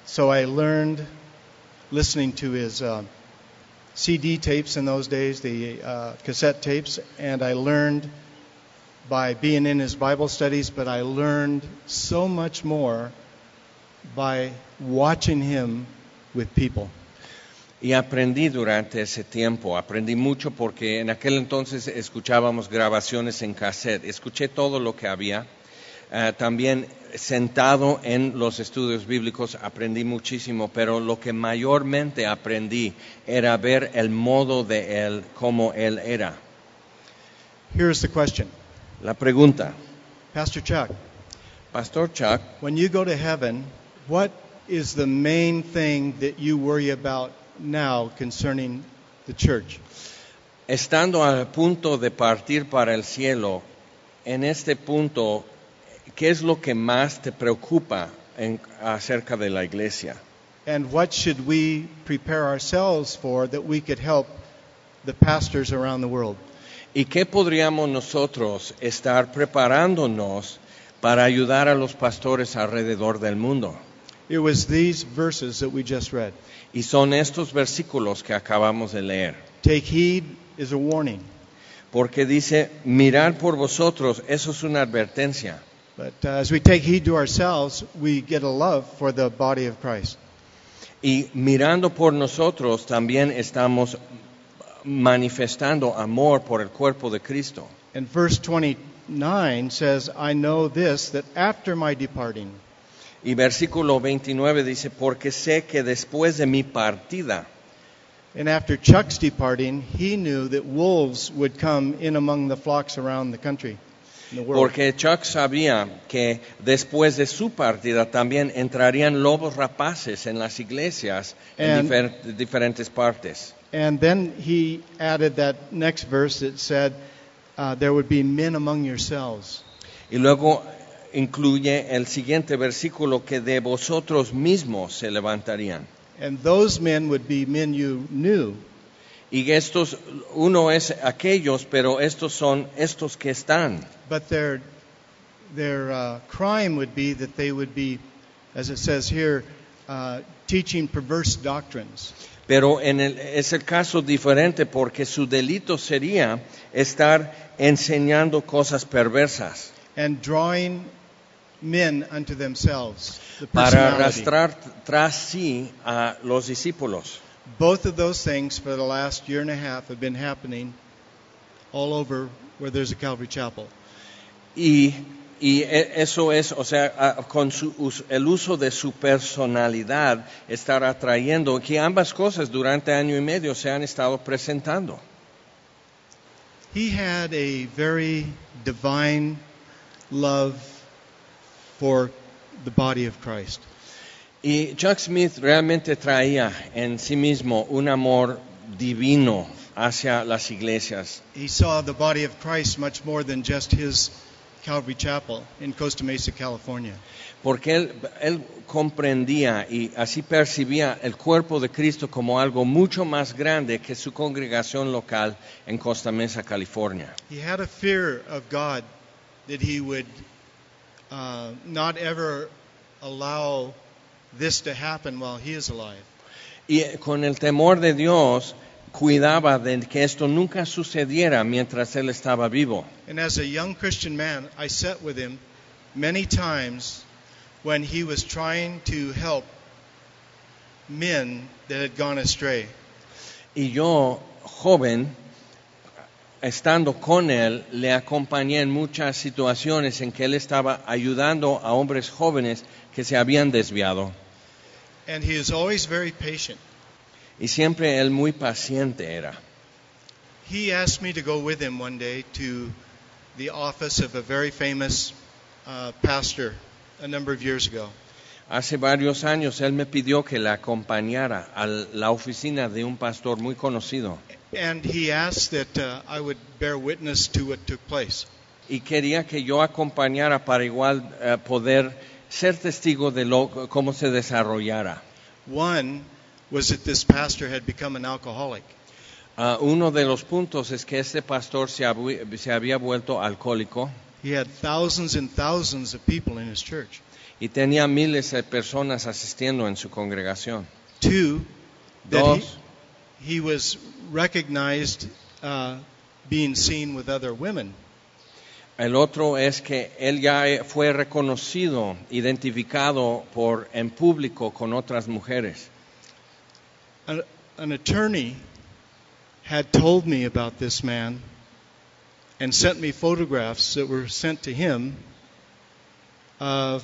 So I learned listening to his CD tapes in those days, the cassette tapes, and I learned by being in his Bible studies, but I learned so much more by watching him with people. Y aprendí durante ese tiempo, aprendí mucho porque en aquel entonces escuchábamos grabaciones en cassette, escuché todo lo que había, también sentado en los estudios bíblicos aprendí muchísimo, pero lo que mayormente aprendí era ver el modo de él, cómo él era. Here's the question. La pregunta, Pastor Chuck, when you go to heaven, what is the main thing that you worry about now concerning the church? Estando al punto de partir para el cielo, en este punto, ¿qué es lo que más te preocupa acerca de la iglesia? And what should we prepare ourselves for that we could help the pastors around the world? ¿Y qué podríamos nosotros estar preparándonos para ayudar a los pastores alrededor del mundo? It was these verses that we just read. Y son estos versículos que acabamos de leer. Take heed is a warning. Porque dice, mirad por vosotros, eso es una advertencia. But as we take heed to ourselves, we get a love for the body of Christ. Y mirando por nosotros, también estamos manifestando amor por el cuerpo de Cristo. And verse 29 says, I know this, that after my departing. Y versículo 29 dice, porque sé que después de mi partida. And after Chuck's departing, he knew that wolves would come in among the flocks around the country. Porque Chuck sabía que después de su partida también entrarían lobos rapaces en las iglesias en diferentes partes. And then he added that next verse that said, there would be men among yourselves. Y luego incluye el siguiente versículo que de vosotros mismos se levantarían. And those men would be men you knew. Y estos, uno es aquellos, pero estos son estos que están. But their crime would be that they would be, as it says here, teaching perverse doctrines. Pero es el caso diferente porque su delito sería estar enseñando cosas perversas. And drawing men unto themselves. Para arrastrar tras sí a los discípulos. Both of those things for the last year and a half have been happening all over where there's a Calvary Chapel. Y eso es, o sea, con el uso de su personalidad, estar atrayendo, que ambas cosas durante año y medio se han estado presentando. He had a very divine love for the body of Christ. Y Chuck Smith realmente traía en sí mismo un amor divino hacia las iglesias. He saw the body of Christ much more than just his Calvary Chapel in Costa Mesa, California. Porque él comprendía y así percibía el cuerpo de Cristo como algo mucho más grande que su congregación local en Costa Mesa, California. He had a fear of God that he would not ever allow this to happen while he is alive. Y con el temor de Dios cuidaba de que esto nunca sucediera mientras él estaba vivo. And as a young Christian man, I sat with him many times when he was trying to help men that had gone astray. Y yo, joven, estando con él, le acompañé en muchas situaciones en que él estaba ayudando a hombres jóvenes que se habían desviado. And he is always very patient. Y siempre él muy paciente era. He asked me to go with him one day to the office of a very famous pastor a number of years ago. Hace varios años él me pidió que le acompañara a la oficina de un pastor muy conocido. And he asked that I would bear witness to what took place. Y quería que yo acompañara para igual poder ser testigo de cómo se desarrollara. One was that this pastor had become an alcoholic. Uno de los puntos es que este pastor se había vuelto alcohólico. He had thousands and thousands of people in his church. Y tenía miles de personas asistiendo en su congregación. Two, that Dos, he was recognized being seen with other women. el otro es que él ya fue reconocido, identificado en público con otras mujeres. An attorney had told me about this man and sent me photographs that were sent to him of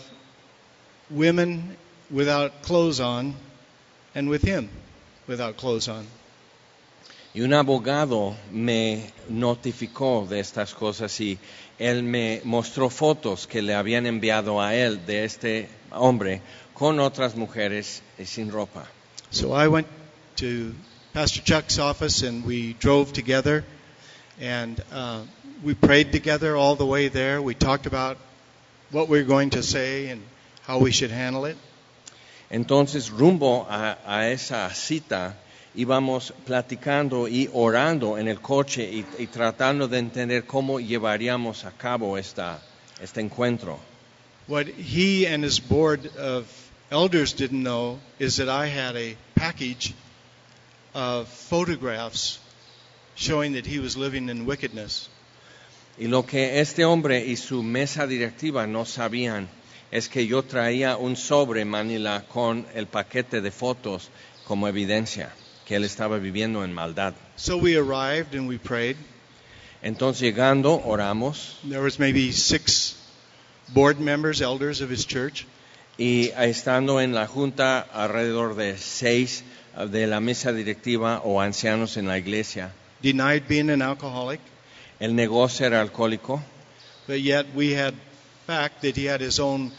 women without clothes on and with him without clothes on. Y un abogado me notificó de estas cosas y él me mostró fotos que le habían enviado a él de este hombre con otras mujeres sin ropa. So I went to Pastor Chuck's office and we drove together and we prayed together all the way there. We talked about what we were going to say and how we should handle it. Entonces, rumbo a esa cita, íbamos platicando y orando en el coche y tratando de entender cómo llevaríamos a cabo este encuentro. What he and his board of elders didn't know is that I had a package of photographs showing that he was living in wickedness. Y lo que este hombre y su mesa directiva no sabían es que yo traía un sobre Manila con el paquete de fotos como evidencia que él estaba viviendo en maldad. So we arrived and we prayed. Entonces llegando, oramos There was maybe 6 board members, elders of his church. y estando en la junta alrededor de 6 de la mesa directiva o ancianos en la iglesia. Denied being an alcoholic, El negocio era alcohólico, but yet we had fact that he had his own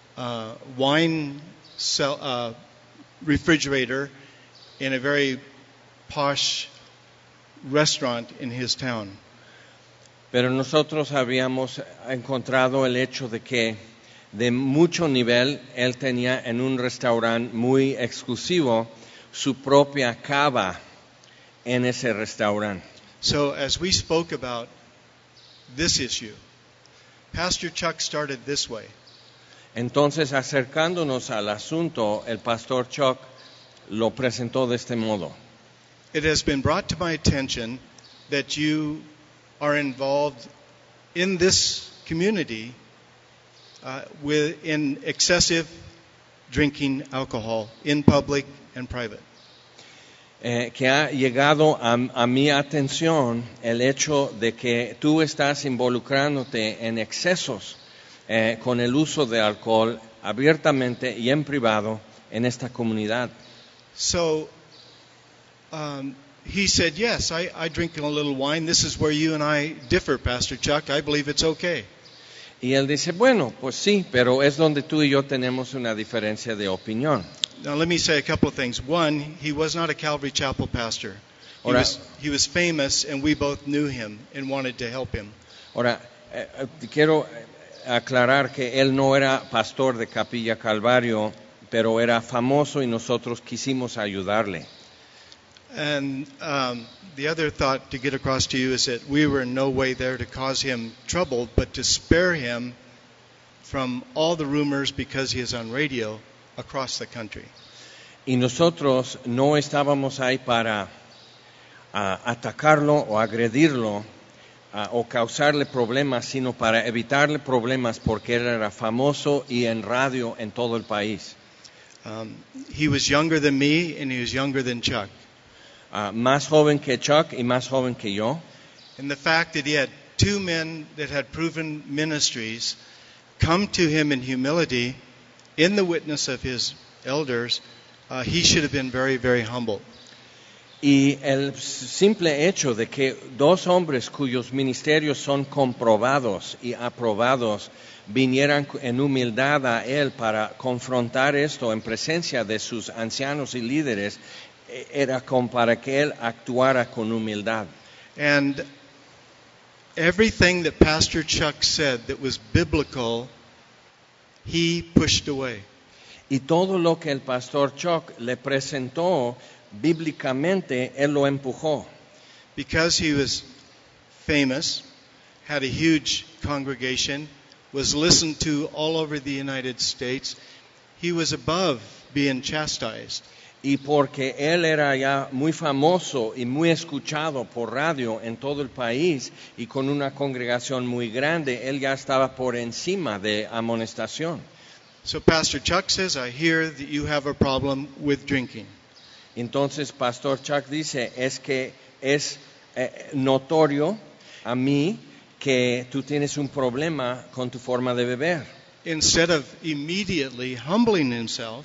wine refrigerator in a very posh restaurant in his town. pero nosotros habíamos encontrado el hecho de que de mucho nivel él tenía en un restaurante muy exclusivo su propia cava en ese restaurante. So as we spoke about this issue, Pastor Chuck started this way. Entonces, acercándonos al asunto, el pastor Chuck lo presentó de este modo. It has been brought to my attention that you are involved in this community in excessive drinking alcohol in public and private. Que ha llegado a mi atención el hecho de que tú estás involucrándote en excesos con el uso de alcohol abiertamente y en privado en esta comunidad. So he said, yes, I drink a little wine. This is where you and I differ, Pastor Chuck. I believe it's okay. Y él dice, bueno, pues sí, pero es donde tú y yo tenemos una diferencia de opinión. Now let me say a couple of things. One, he was not a Calvary Chapel pastor. He was famous, and we both knew him and wanted to help him. Ahora, quiero aclarar que él no era pastor de Capilla Calvario, pero era famoso y nosotros quisimos ayudarle. And the other thought to get across to you is that we were in no way there to cause him trouble, but to spare him from all the rumors because he is on radio across the country. Y nosotros no estábamos ahí para atacarlo o agredirlo o causarle problemas, sino para evitarle problemas porque él era famoso y en radio en todo el país. He was younger than me and he was younger than Chuck. Más joven que Chuck y más joven que yo. And the fact that he had 2 men that had proven ministries come to him in humility in the witness of his elders, he should have been very, very humble. Y el simple hecho de que 2 hombres cuyos ministerios son comprobados y aprobados vinieran en humildad a él para confrontar esto en presencia de sus ancianos y líderes, era como para que él actuara con humildad. And everything that Pastor Chuck said that was biblical, he pushed away. Y todo lo que el pastor Chuck le presentó bíblicamente, él lo empujó. Because he was famous, had a huge congregation, was listened to all over the United States. He was above being chastised. Y porque él era ya muy famoso y muy escuchado por radio en todo el país y con una congregación muy grande, él ya estaba por encima de amonestación. So Pastor Chuck says, I hear that you have a problem with drinking. Entonces, Pastor Chuck dice, es que es notorio a mí que tú tienes un problema con tu forma de beber. Instead of immediately humbling himself,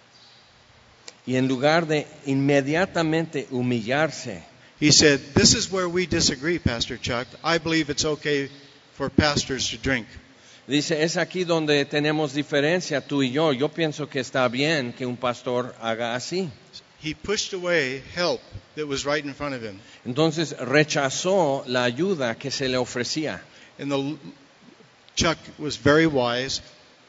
Y en lugar de inmediatamente humillarse, he said, this is where we disagree, Pastor Chuck. I believe it's okay for pastors to drink. dice, es aquí donde tenemos diferencia tú y yo. Yo pienso que está bien que un pastor haga así. He pushed away help that was right in front of him. Entonces rechazó la ayuda que se le ofrecía. And Chuck was very wise.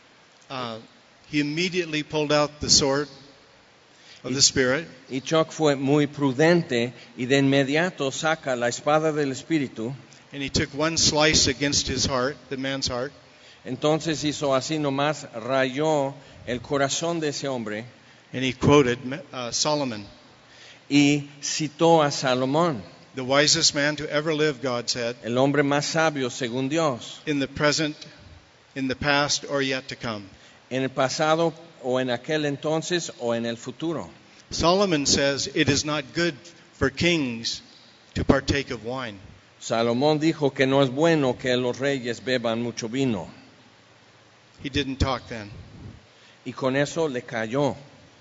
He immediately pulled out the sword of the Spirit. Y Chuck fue muy prudente y de inmediato saca la espada del Espíritu. And he took one slice against his heart, the man's heart. Entonces hizo así nomás, rayó el corazón de ese hombre And he quoted Solomon. y citó a Salomón, The wisest man to ever live, God said, el hombre más sabio según Dios, in the present, in the past, or yet to come. en el pasado o en aquel entonces o en el futuro. Solomon says it is not good for kings to partake of wine. Salomón dijo que no es bueno que los reyes beban mucho vino. He didn't talk then. Y con eso le cayó.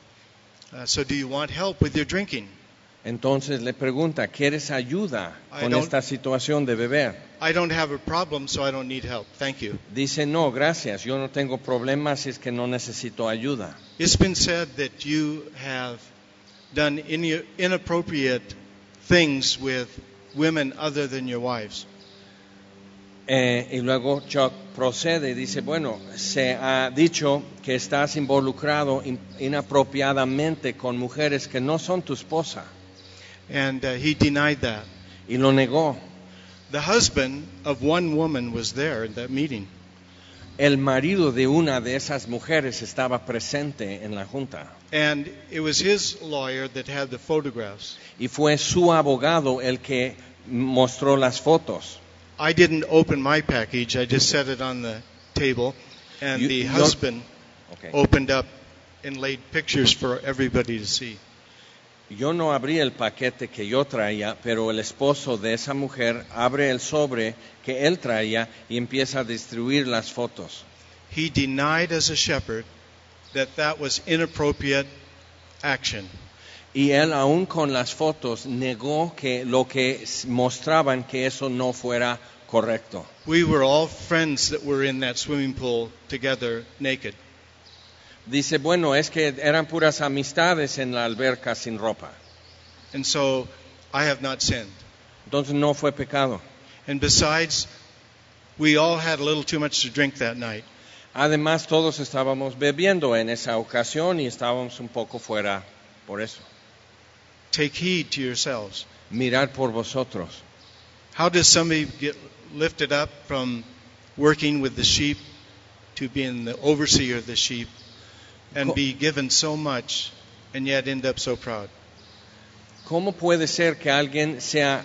So do you want help with your drinking? Entonces le pregunta, ¿quieres ayuda con I don't- esta situación de beber? I don't have a problem, so I don't need help. Thank you. Dice, no, gracias, yo no tengo problemas, es que no necesito ayuda. It's been said that you have done inappropriate things with women other than your wives. Y luego Chuck procede y dice, bueno, se ha dicho que estás involucrado inapropiadamente con mujeres que no son tu esposa. And he denied that. Y lo negó. The husband of one woman was there at that meeting. El marido de una de esas mujeres estaba presente en la junta. And it was his lawyer that had the photographs. Y fue su abogado el que mostró las fotos. I didn't open my package. I just set it on the table. And the husband Okay. opened up and laid pictures for everybody to see. Yo no abrí el paquete que yo traía, pero el esposo de esa mujer abre el sobre que él traía y empieza a distribuir las fotos. He denied as a shepherd that was inappropriate action. Y él, aún con las fotos, negó que lo que mostraban que eso no fuera correcto. We were all friends that were in that swimming pool together naked. Dice, bueno, es que eran puras amistades en la alberca sin ropa. And so I have not sinned. Entonces no fue pecado. And besides, we all had a little too much to drink that night. Además, todos estábamos bebiendo en esa ocasión y estábamos un poco fuera por eso. Take heed to yourselves. Mirad por vosotros. How does somebody get lifted up from working with the sheep to being the overseer of the sheep and be given so much and yet end up so proud? ¿Cómo puede ser que alguien sea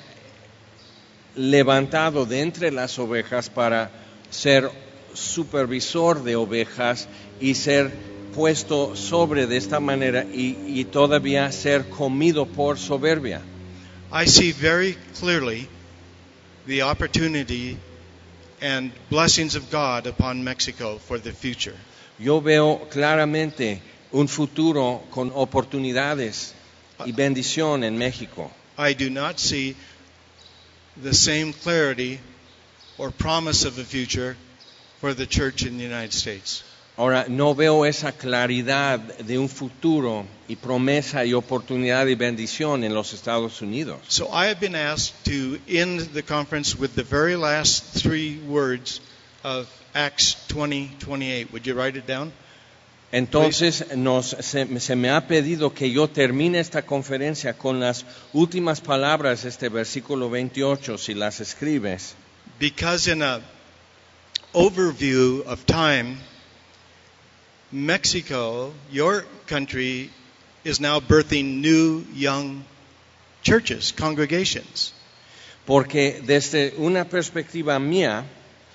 levantado de entre las ovejas para ser supervisor de ovejas y ser puesto sobre de esta manera y todavía ser comido por soberbia? I see very clearly the opportunity and blessings of God upon Mexico for the future. Yo veo claramente un futuro con oportunidades y bendición en México. I do not see the same clarity or promise of a future for the church in the United States. Ahora, no veo esa claridad de un futuro y promesa y oportunidad y bendición en los Estados Unidos. So I have been asked to end the conference with the very last 3 words of Acts 20:28. Would you write it down? Entonces se me ha pedido que yo termine esta conferencia con las últimas palabras de este versículo 28, si las escribes. Because in a overview of time, Mexico, your country, is now birthing new young churches, congregations. Porque desde una perspectiva mía,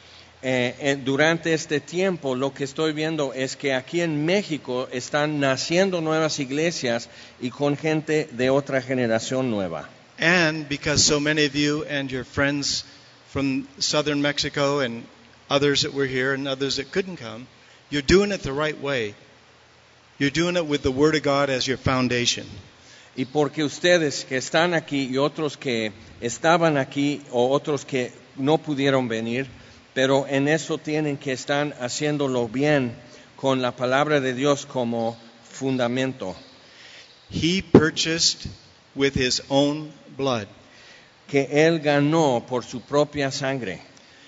durante este tiempo lo que estoy viendo es que aquí en México están naciendo nuevas iglesias y con gente de otra generación nueva. And because so many of you and your friends from southern Mexico and others that were here and others that couldn't come, you're doing it the right way. You're doing it with the Word of God as your foundation. Y porque ustedes que están aquí y otros que estaban aquí o otros que no pudieron venir, pero en eso tienen que estar haciéndolo bien con la palabra de Dios como fundamento. He purchased with his own blood. Que Él ganó por su propia sangre.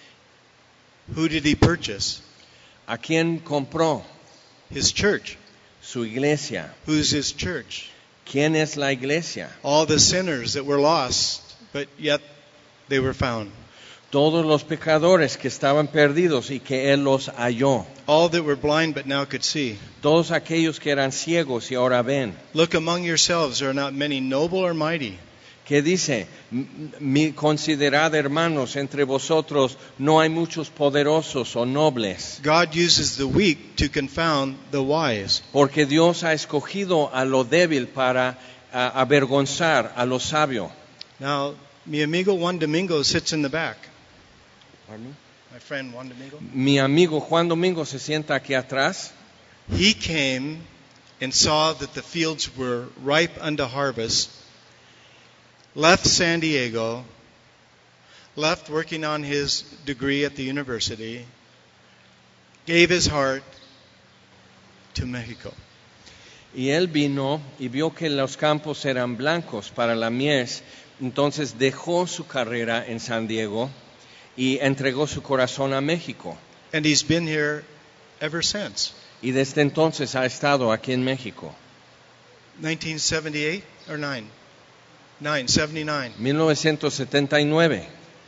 Who did he purchase? ¿A quién compró? His church. Su iglesia. Who's his church? ¿Quién es la iglesia? All the sinners that were lost, but yet they were found. Todos los pecadores que estaban perdidos y que Él los halló. All that were blind but now could see. Todos aquellos que eran ciegos y ahora ven. Look among yourselves, there are not many noble or mighty. Que dice, considerad hermanos, entre vosotros no hay muchos poderosos o nobles. God uses the weak to confound the wise. Porque Dios ha escogido a lo débil para avergonzar a lo sabio. Now, mi amigo Juan Domingo sits in the back. Pardon? My friend Juan Domingo. Mi amigo Juan Domingo se sienta aquí atrás. He came and saw that the fields were ripe unto harvest, left San Diego, left working on his degree at the university, gave his heart to Mexico. Y él vino y vio que los campos eran blancos para la mies, entonces dejó su carrera en San Diego y entregó su corazón a México. And he's been here ever since. Y desde entonces ha estado aquí en México. 1978 or 79. 1979.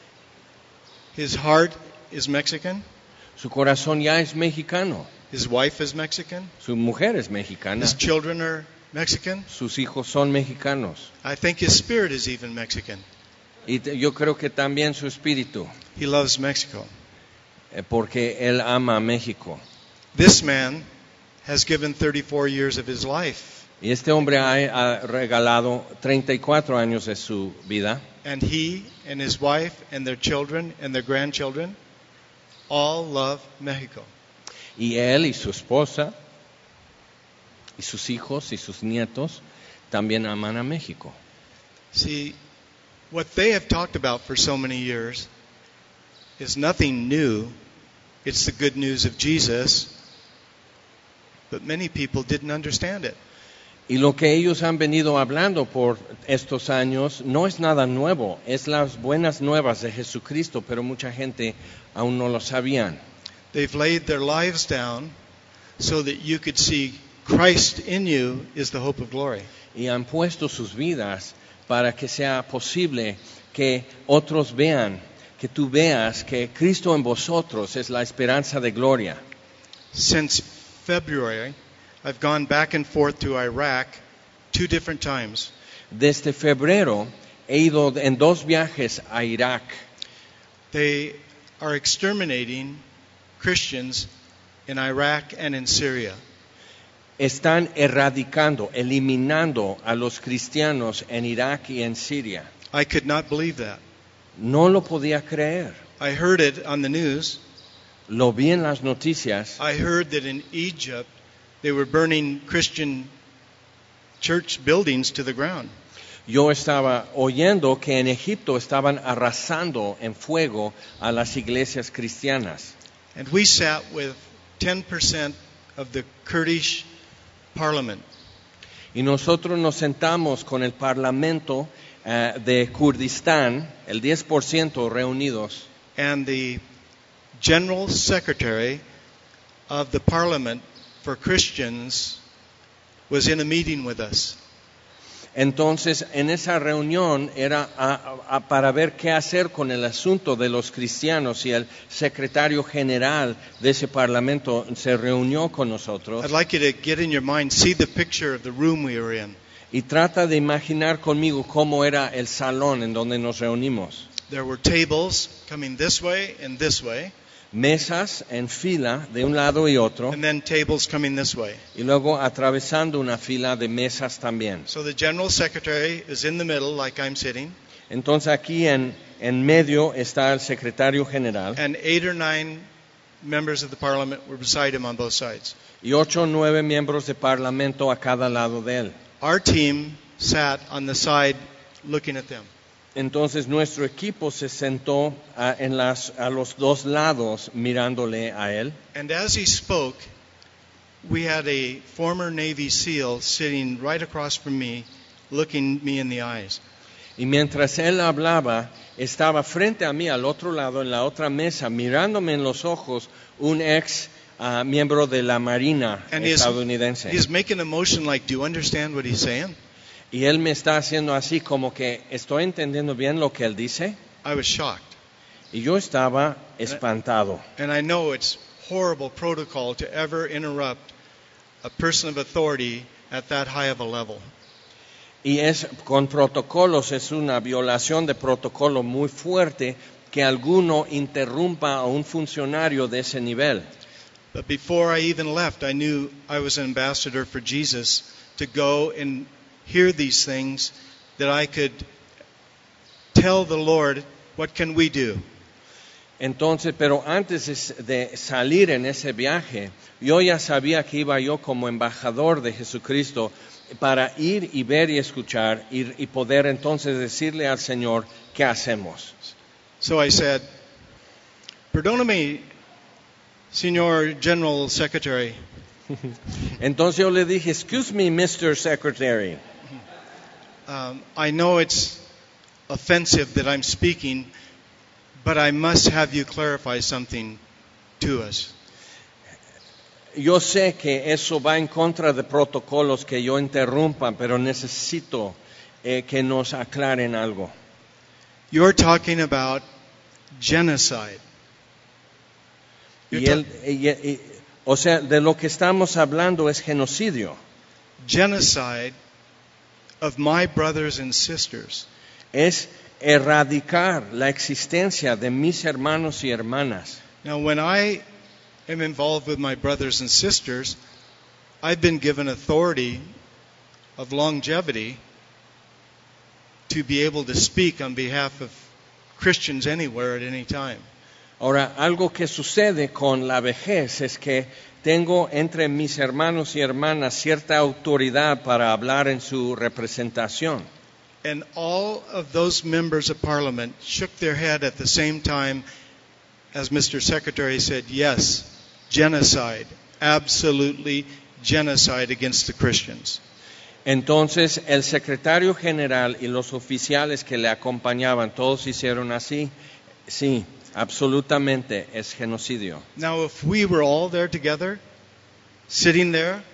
His heart is Mexican. Su corazón ya es mexicano. His wife is Mexican. Su mujer es mexicana. His children are Mexican. Sus hijos son mexicanos. I think his spirit is even Mexican. Y yo creo que también su espíritu, He loves Mexico. Porque él ama a México. This man has given 34 years of his life. Y este hombre ha regalado 34 años de su vida. And he and his wife and their children and their grandchildren all love Mexico. Y él y su esposa y sus hijos y sus nietos también aman a México. See, what they have talked about for so many years is nothing new. It's the good news of Jesus. But many people didn't understand it. Y lo que ellos han venido hablando por estos años no es nada nuevo, es las buenas nuevas de Jesucristo, pero mucha gente aún no lo sabían. They've laid their lives down so that you could see Christ in you is the hope of glory. Y han puesto sus vidas para que sea posible que otros vean, que tú veas que Cristo en vosotros es la esperanza de gloria. Since February, I've gone back and forth to Iraq 2 different times. Desde febrero he ido en 2 viajes a Irak. They are exterminating Christians in Iraq and in Syria. Están erradicando, eliminando a los cristianos en Irak y en Siria. I could not believe that. No lo podía creer. I heard it on the news. Lo vi en las noticias. I heard that in Egypt they were burning Christian church buildings to the ground. Yo estaba oyendo que en Egipto estaban arrasando en fuego a las iglesias cristianas. And we sat with 10% of the Kurdish parliament. Y nosotros nos sentamos con el parlamento de Kurdistán, el 10% reunidos. And the general secretary of the parliament for Christians was in a meeting with us. Entonces, en esa reunión era para ver qué hacer con el asunto de los cristianos, y el secretario general de ese parlamento se reunió con nosotros. I'd like you to get in your mind, see the picture of the room we were in. Y trata de imaginar conmigo cómo era el salón en donde nos reunimos. There were tables coming this way and this way, Mesas en fila de un lado y otro, and then tables coming this way. y luego atravesando una fila de mesas también. So the general secretary is in the middle, like I'm sitting, Entonces aquí en medio está el secretario general, and 8 or 9 members of the parliament were beside him on both sides. y 8 o 9 miembros de parlamento a cada lado de él. Our team sat on the side looking at them. Entonces nuestro equipo se sentó a los dos lados mirándole a él. And as he spoke, we had a former Navy SEAL sitting right across from me, looking me in the eyes. Y mientras él hablaba, estaba frente a mí al otro lado, en la otra mesa, mirándome en los ojos, un ex miembro de la Marina And estadounidense. he's making a motion like, do you understand what he's saying? Y él me está haciendo así como que estoy entendiendo bien lo que él dice. I was shocked. Y yo estaba espantado. And I know it's horrible protocol to ever interrupt a person of authority at that high of a level. Y con protocolos, es una violación de protocolo muy fuerte que alguno interrumpa a un funcionario de ese nivel. But before I even left, I knew I was an ambassador for Jesus to go and hear these things, that I could tell the Lord, what can we do? Entonces, pero antes de salir en ese viaje, yo ya sabía que iba yo como embajador de Jesucristo para ir y ver y escuchar y poder entonces decirle al Señor qué hacemos. So I said, perdóname, Señor General Secretary. Entonces yo le dije, excuse me, Mr. Secretary. I know it's offensive that I'm speaking, but I must have you clarify something to us. Yo sé que eso va en contra de protocolos que yo interrumpa, pero necesito que nos aclaren algo. You're talking about genocide. O sea, de lo que estamos hablando es genocidio. Genocide of my brothers and sisters. Es erradicar la existencia de mis hermanos y hermanas. Now, when I am involved with my brothers and sisters, I've been given authority of longevity to be able to speak on behalf of Christians anywhere at any time. Ahora, algo que sucede con la vejez es que tengo entre mis hermanos y hermanas cierta autoridad para hablar en su representación. And all of those members of Parliament shook their head at the same time as Mr. Secretary said, yes, genocide, absolutely genocide against the Christians. Entonces, el secretario general y los oficiales que le acompañaban, todos hicieron así. Sí, absolutamente es genocidio. Now, if we were all there together, sitting there,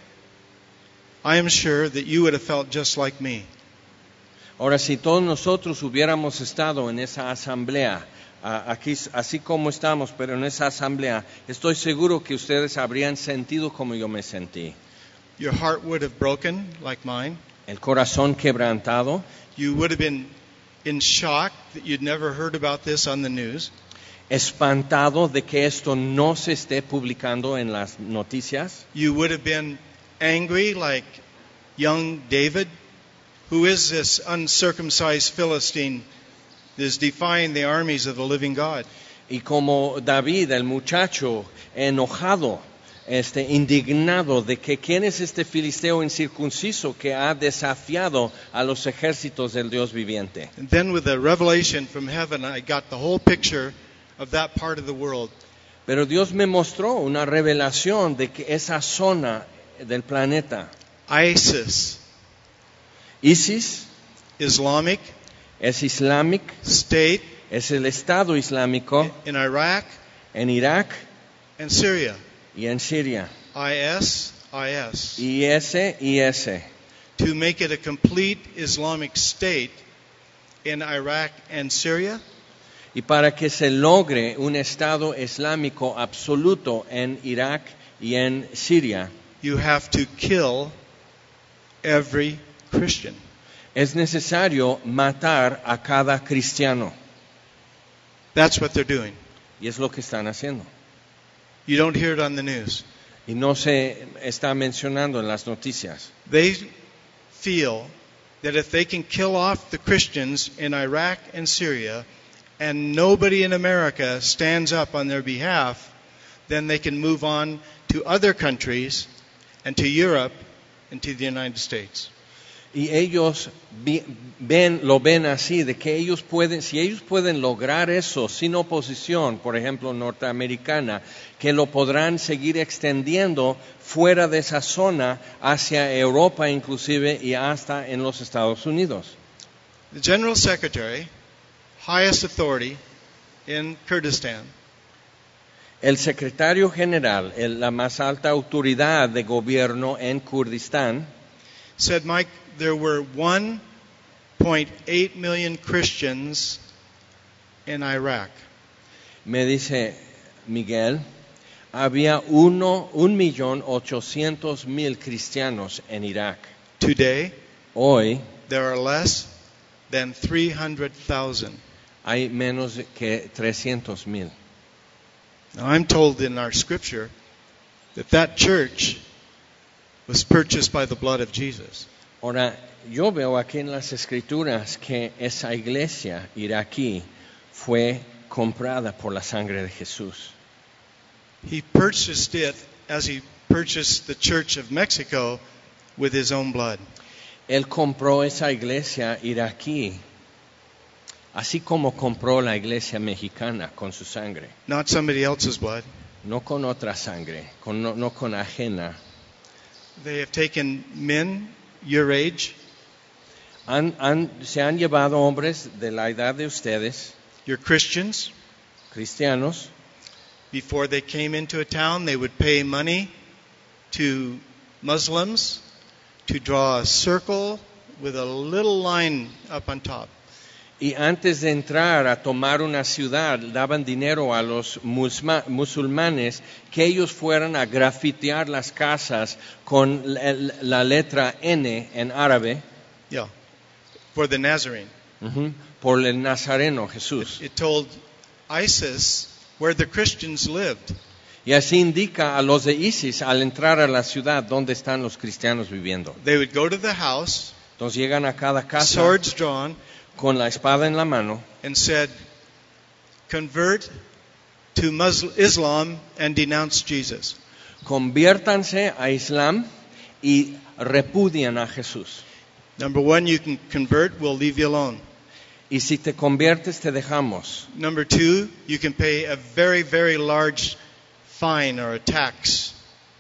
I am sure that you would have felt just like me. Ahora, si todos nosotros hubiéramos estado en esa asamblea, aquí, así como estamos, pero en esa asamblea, estoy seguro que ustedes habrían sentido como yo me sentí. Your heart would have broken like mine. El corazón quebrantado. You would have been in shock that you'd never heard about this on the news. Espantado de que esto no se esté publicando en las noticias. You would have been angry like young David. Who is this uncircumcised Philistine that is defying the armies of the living God? Y como David, el muchacho enojado, indignado de que quién es este filisteo incircunciso que ha desafiado a los ejércitos del Dios viviente. And then with a revelation from heaven, I got the whole picture of that part of the world. Pero Dios me mostró una revelación de que esa zona del planeta, ISIS, Islamic es Islamic State, es el Estado Islámico in Iraq, en Irak and Syria. y en Siria. IS. IS. to make it a complete Islamic state in Iraq and Syria, Y para que se logre un Estado islámico absoluto en Irak y en Siria, you have to kill every Christian. es necesario matar a cada cristiano. That's what they're doing. Y es lo que están haciendo. You don't hear it on the news. Y no se está mencionando en las noticias. They feel that if they can kill off the Christians in Iraq and Syria, and nobody in America stands up on their behalf, then they can move on to other countries and to Europe and to the United States. Y ellos lo ven así, de que si ellos pueden lograr eso sin oposición, por ejemplo, norteamericana, que lo podrán seguir extendiendo fuera de esa zona hacia Europa inclusive y hasta en los Estados Unidos. The General Secretary, highest authority in Kurdistan, El secretario general, la más alta autoridad de gobierno en Kurdistán, said, Mike, there were 1.8 million Christians in Iraq. me dice Miguel, había 1.800.000 cristianos en Irak. Today, Hoy there are less than 300,000. hay menos que 300.000. Now, I'm told in our scripture that church was purchased by the blood of Jesus. Ahora, yo veo aquí en las Escrituras que esa iglesia iraquí fue comprada por la sangre de Jesús. He purchased it as he purchased the Church of Mexico with his own blood. Él compró esa iglesia iraquí, así como compró la iglesia mexicana con su sangre, Not somebody else's blood. no con otra sangre, no con ajena. They have taken men your age, Se han llevado hombres de la edad de ustedes, you're Christians. cristianos, Before they came into a town, they would pay money to Muslims to draw a circle with a little line up on top. y antes de entrar a tomar una ciudad, daban dinero a los musulmanes que ellos fueran a grafitear las casas con la letra N en árabe, Yeah. For the Nazarene. por el Nazareno Jesús. It told ISIS where the Christians lived. Y así indica a los de ISIS al entrar a la ciudad donde están los cristianos viviendo. They would go to the house, Entonces llegan a cada casa swords drawn, con la espada en la mano and said, convert to Islam and denounce Jesus. conviértanse a Islam y repudian a Jesús. Number one, you can convert, we'll leave you alone. Y si te conviertes, te dejamos. Number two, you can pay a very, very large fine or a tax.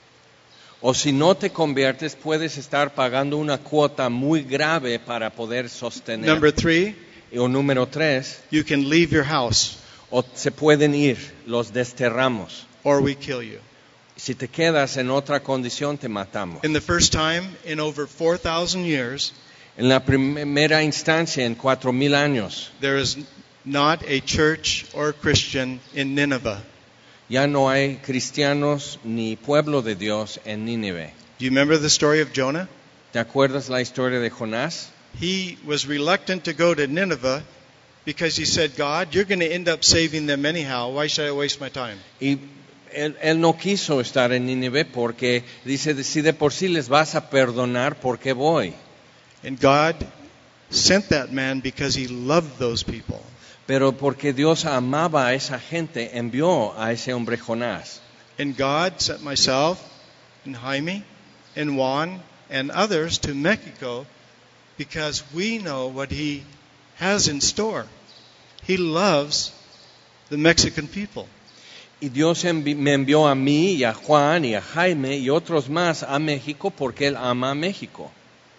O si no te conviertes, puedes estar pagando una cuota muy grave para poder sostener. Number three, O número 3, you can leave your house o se pueden ir, los desterramos. or we kill you. Si te quedas en otra condición, te matamos. In the first time in over 4,000 years, En la primera instancia, en 4,000 años, there is not a church or Christian in Nineveh. ya no hay cristianos ni pueblo de Dios en Nínive. Do you remember the story of Jonah? ¿Te acuerdas la historia de Jonás? He was reluctant to go to Nineveh because he said, God, you're going to end up saving them anyhow. Why should I waste my time? Y él no quiso estar en Nínive porque dice, si de por sí les vas a perdonar, ¿por qué voy? And God sent that man because he loved those people. Pero porque Dios amaba a esa gente, envió a ese hombre Jonás. And God sent myself and Jaime and Juan and others to Mexico because we know what he has in store. He loves the Mexican people. Y Dios me envió a mí y a Juan y a Jaime y otros más a México porque Él ama a México.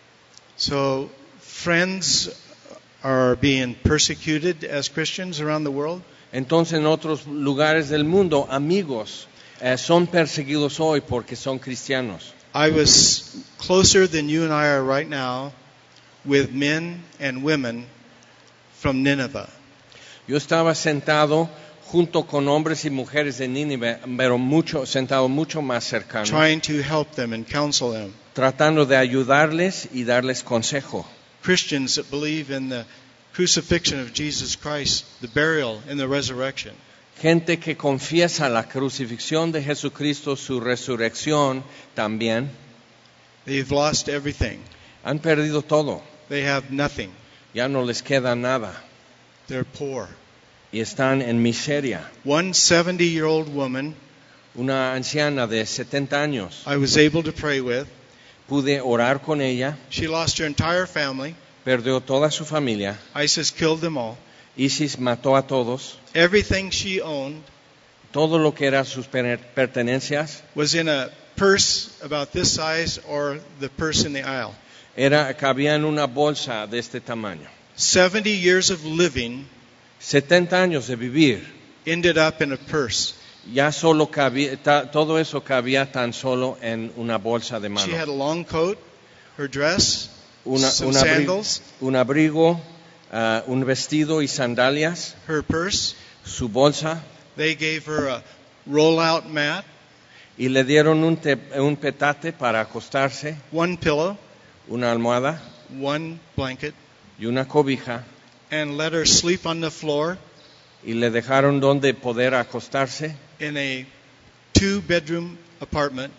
So friends are being persecuted as Christians around the world. Entonces en otros lugares del mundo, amigos son perseguidos hoy porque son cristianos. I was closer than you and I are right now with men and women from Nineveh. Yo estaba sentado junto con hombres y mujeres de Nínive, pero sentado mucho más cercano, Trying to help them and counsel them. tratando de ayudarles y darles consejo. Christians that believe in the crucifixion of Jesus Christ, the burial and the resurrection. Gente que confiesa la crucifixión de Jesucristo, su resurrección también. They've lost everything. Han perdido todo, They have nothing. ya no les queda nada They're poor. y están en miseria. One 70-year-old woman Una anciana de 70 años, I was able to pray with. pude orar con ella, She lost her entire family. perdió toda su familia, ISIS killed them all. ISIS mató a todos, Everything she owned todo lo que eran sus pertenencias was in a purse about this size or the purse in the aisle. cabía en una bolsa de este tamaño. 70 years of living 70 años de vivir, ended up in a purse. ya solo cabía, todo eso cabía tan solo en una bolsa de She mano. had a long coat, her dress, some sandals, Un abrigo, un vestido y sandalias, her purse. su bolsa, They gave her a roll-out mat, y le dieron un petate para acostarse, one pillow, una almohada one blanket, y una cobija, and let her sleep on the floor y le dejaron donde poder acostarse in a 2-bedroom apartment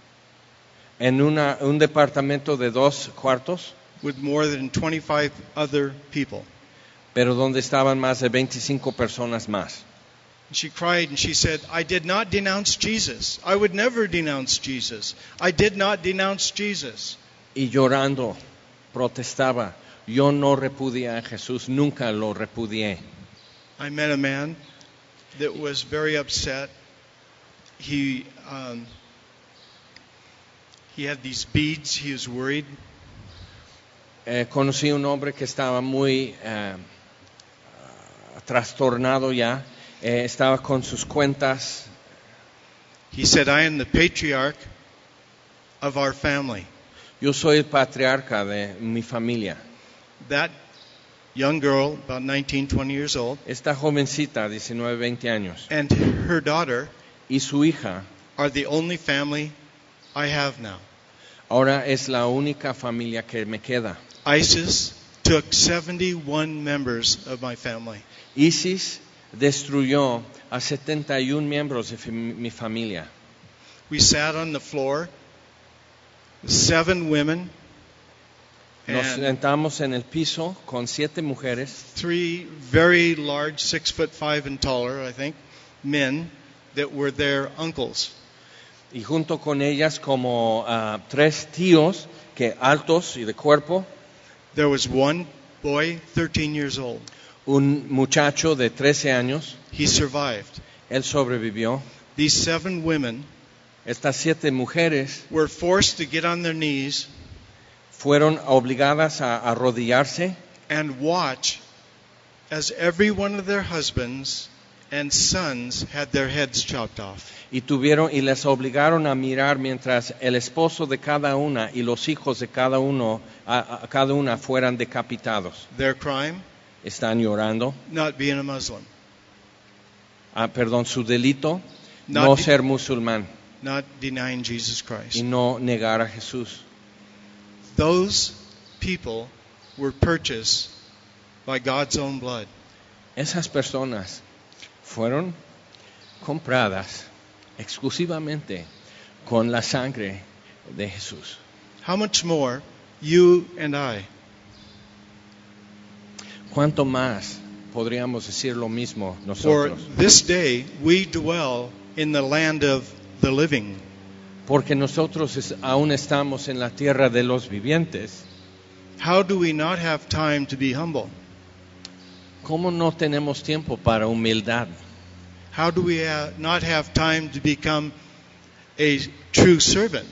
en un departamento de 2 cuartos, with more than 25 other people. pero donde estaban más de 25 personas más. She cried and she said, I did not denounce Jesus. I would never denounce Jesus. I did not denounce Jesus. Y llorando protestaba, yo no repudié a Jesús, nunca lo repudié. I met a man that was very upset. He had these beads. He was worried. Conocí un hombre que estaba muy trastornado ya, estaba con sus cuentas. He said, I am the patriarch of our family. Yo soy el patriarca de mi familia. That young girl, about 19, 20 years old, Esta jovencita, 19, 20 años, and her daughter y su hija, are the only family I have now. ahora es la única familia que me queda. ISIS took 71 members of my family. ISIS destruyó a 71 miembros de mi familia. We sat on the floor, 7 women, Nos and sentamos en el piso con 7 mujeres, 3 very large, 6'5" and taller, I think, men that were their uncles. y junto con ellas como 3 tíos que altos y de cuerpo, There was one boy, 13 years old. un muchacho de 13 años, He survived. él sobrevivió. These 7 women Estas 7 mujeres were forced to get on their knees fueron obligadas a arrodillarse and watch as every one of their husbands and sons had their heads chopped off. y les obligaron a mirar mientras el esposo de cada una y los hijos de cada una fueran decapitados. Their crime? Están llorando. Not being a Muslim. Su delito, Not no de- ser musulmán Not denying Jesus y Christ. no negar a Jesús. Those people were purchased by God's own blood. Esas personas fueron compradas exclusivamente con la sangre de Jesús. How much more you and I? ¿Cuánto más podríamos decir lo mismo For nosotros? this day we dwell in the land of the living. Porque nosotros aún estamos en la tierra de los vivientes. How do we not have time to be humble? ¿Cómo no tenemos tiempo para humildad? How do we not have time to become a true servant?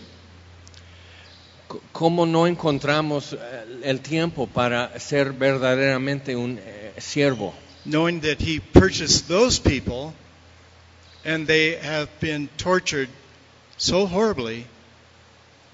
¿Cómo no encontramos el tiempo para ser verdaderamente un siervo? Knowing that He purchased those people and they have been tortured so horribly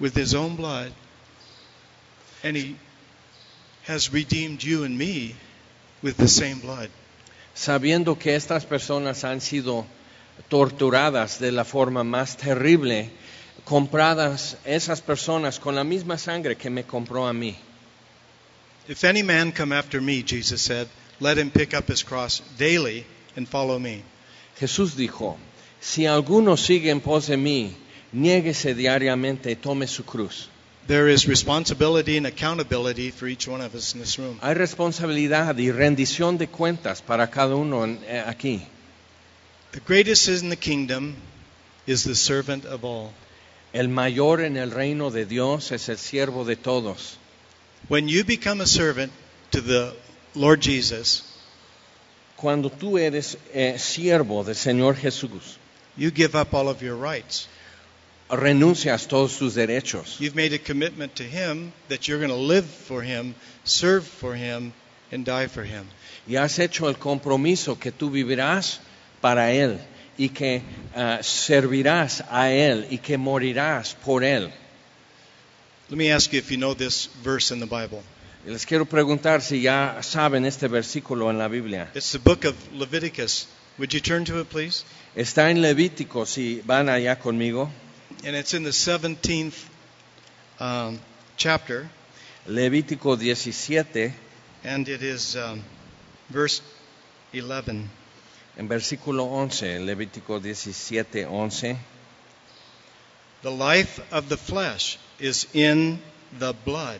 with his own blood, and he has redeemed you and me with the same blood. Sabiendo que estas personas han sido torturadas de la forma más terrible, compradas esas personas con la misma sangre que me compró a mí. If any man come after me, Jesus said, let him pick up his cross daily and follow me. Jesús dijo, si alguno sigue en pos de mí, niéguese diariamente y tome su cruz. There is responsibility and accountability for each one of us in this room. Hay responsabilidad y rendición de cuentas para cada uno aquí. The greatest in the kingdom is the servant of all. El mayor en el reino de Dios es el siervo de todos. When you become a servant to the Lord Jesus, Cuando tú eres siervo del Señor Jesús, you give up all of your rights. renuncias todos tus derechos. You've made a commitment to Him that you're going to live for Him, serve for Him, and die for Him. Y has hecho el compromiso que tú vivirás para Él y que servirás a Él y que morirás por Él. Let me ask you if you know this verse in the Bible. Les quiero preguntar si ya saben este versículo en la Biblia. It's the book of Leviticus. Would you turn to it, please? Está en Levítico, si van allá conmigo. And it's in the 17th chapter, Levítico 17, and it is verse 11. en versículo 11, Levítico 17, 11. The life of the flesh is in the blood.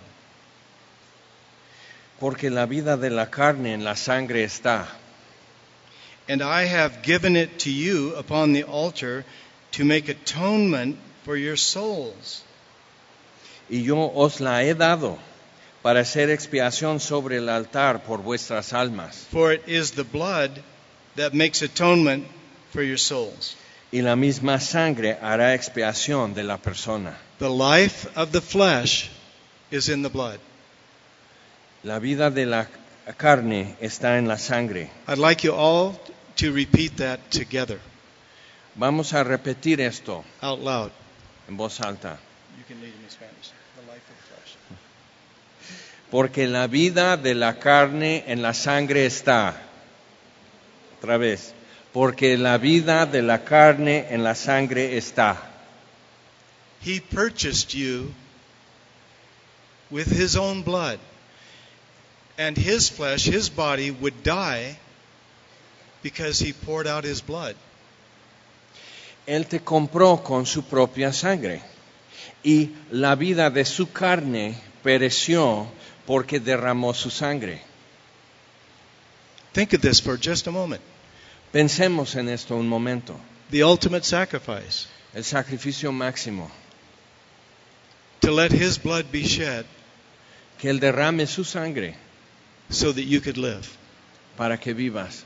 Porque la vida de la carne en la sangre está. And I have given it to you upon the altar to make atonement for your souls. Y yo os la he dado para hacer expiación sobre el altar por vuestras almas. For it is the blood that makes atonement for your souls. Y la misma sangre hará expiación de la persona. The life of the flesh is in the blood. La vida de la carne está en la sangre. I'd like you all to repeat that together, Vamos a repetir esto out loud. en voz alta. You can lead in Spanish. The life of the flesh. Porque la vida de la carne en la sangre está. Otra vez. Porque la vida de la carne en la sangre está. He purchased you with His own blood. And His flesh, His body, would die because He poured out His blood. Él te compró con su propia sangre. Y la vida de su carne pereció porque derramó su sangre. Think of this for just a moment. Pensemos en esto un momento. The ultimate sacrifice. El sacrificio máximo. To let His blood be shed Que Él derrame su sangre so that you could live. para que vivas.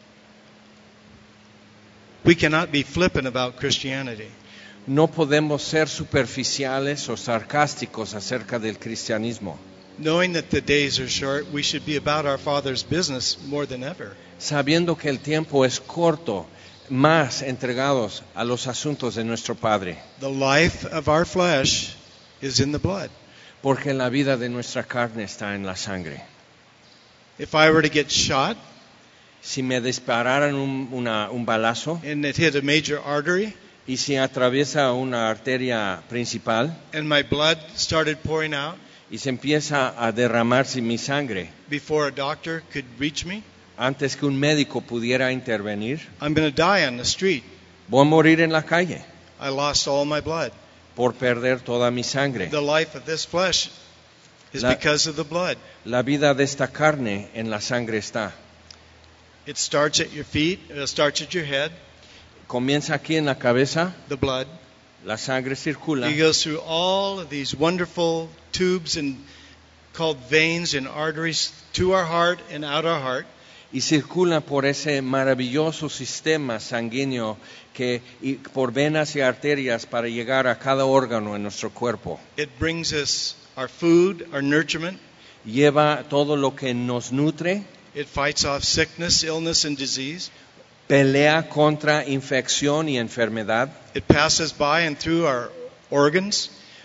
We cannot be flippant about Christianity. No podemos ser superficiales o sarcásticos acerca del cristianismo. Knowing that the days are short, we should be about our Father's business more than ever. Sabiendo que el tiempo es corto, más entregados a los asuntos de nuestro Padre. The life of our flesh is in the blood. Porque la vida de nuestra carne está en la sangre. If I were to get shot Si me dispararan un balazo and it hit a major artery y si atraviesa una arteria principal and my blood started pouring out y se empieza a derramarse mi sangre before a doctor could reach me, antes que un médico pudiera intervenir, I'm going to die on the street. voy a morir en la calle I lost all my blood. por perder toda mi sangre. The life of this flesh is La- because of the blood. La vida de esta carne en la sangre está. It starts at your feet, it starts at your head, Comienza aquí en la cabeza, the blood. la sangre circula It goes through all of these wonderful tubes and called veins and arteries to our heart and out our heart. y circula por ese maravilloso sistema sanguíneo y por venas y arterias para llegar a cada órgano en nuestro cuerpo. It brings us our food, our nurturement. Lleva todo lo que nos nutre, It fights off sickness, illness, and disease. pelea contra infección y enfermedad, It passes by and through our organs.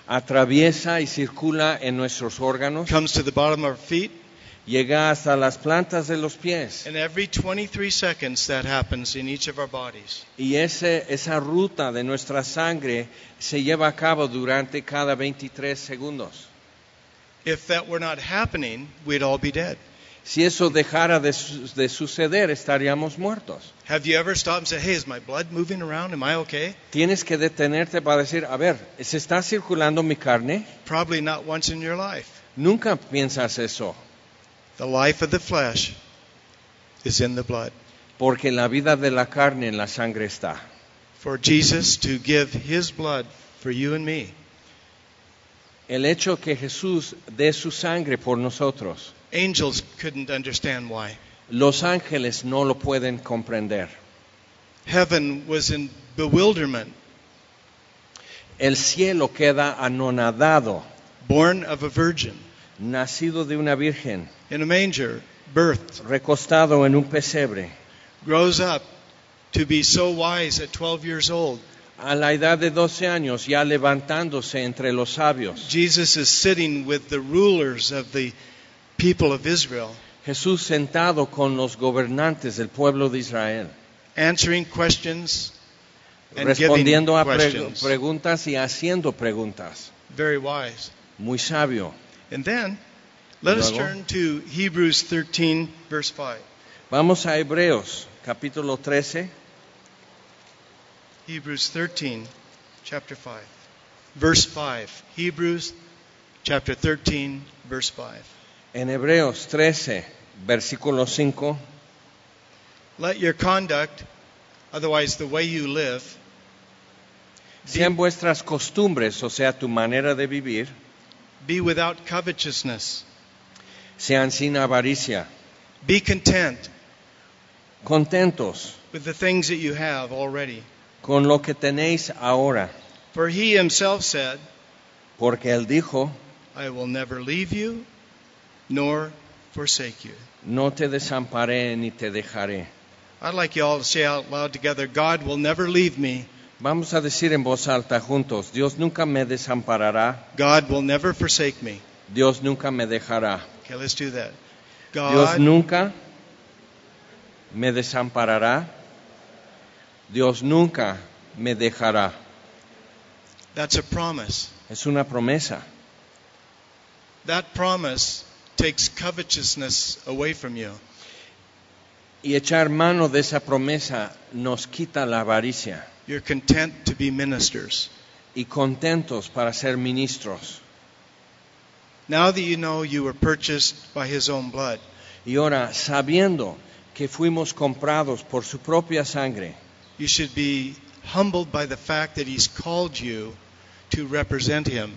atraviesa y circula en nuestros órganos, comes to the bottom of our feet, llega hasta las plantas de los pies. and every 23 seconds that happens in each of our bodies. Y esa ruta de nuestra sangre se lleva a cabo durante cada 23 segundos. If that were not happening, we'd all be dead. Si eso dejara de suceder, estaríamos muertos. Have you ever stopped and said, hey, is my blood moving around? Am I okay? Tienes que detenerte para decir, a ver, ¿se está circulando mi carne? Probably not once in your life. Nunca piensas eso, The life of the flesh is in the blood. porque la vida de la carne en la sangre está. For Jesus to give his blood for you and me, El hecho que Jesús dé su sangre por nosotros, angels couldn't understand why. los ángeles no lo pueden comprender. Heaven was in bewilderment, El cielo queda anonadado, born of a virgin, nacido de una virgen, in a manger, birthed, recostado en un pesebre. grows up to be so wise at 12 years old. A la edad de 12 años, ya levantándose entre los sabios. Jesus is sitting with the rulers of the people of Israel, Jesús sentado con los gobernantes del pueblo de Israel, answering questions and respondiendo giving a questions. preguntas y haciendo preguntas. Very wise. Muy sabio. And then, let us Luego. turn to Hebrews 13, verse 5. Vamos a Hebreos, capítulo 13. Hebrews 13, chapter 5. Verse 5. Hebrews chapter 13, verse 5. En Hebreos 13, versículo 5. Let your conduct, otherwise the way you live, Sean vuestras costumbres, o sea, tu manera de vivir, be without covetousness. sean sin avaricia, Be content contentos with the things that you have already. con lo que tenéis ahora, For he himself said, porque Él dijo, I will never leave you nor forsake you. no te desamparé ni te dejaré. I'd like you all to say out loud together, God will never leave me. Vamos a decir en voz alta juntos, Dios nunca me desamparará, God will never forsake me. Dios nunca me dejará. Okay, let's do that. Dios God nunca me desamparará, Dios nunca me dejará. That's a promise. Es una promesa. That promise takes covetousness away from you. Y echar mano de esa promesa nos quita la avaricia. You're content to be ministers. Y contentos para ser ministros. Now that you know you were purchased by his own blood, Y ahora, sabiendo que fuimos comprados por su propia sangre, you should be humbled by the fact that he's called you to represent him.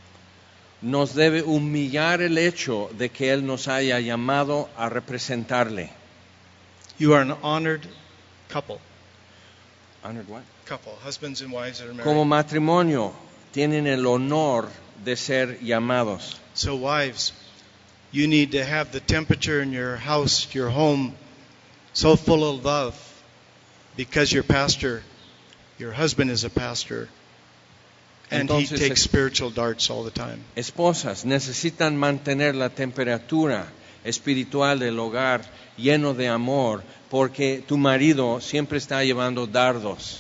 nos debe humillar el hecho de que Él nos haya llamado a representarle. You are an honored couple. Honored what? Couple, husbands and wives that are married. Como matrimonio, tienen el honor de ser llamados. So wives, you need to have the temperature in your house, your home, so full of love because your pastor, your husband is a pastor, and he Entonces, takes spiritual darts all the time. Esposas necesitan mantener la temperatura espiritual del hogar lleno de amor, porque tu marido siempre está llevando dardos.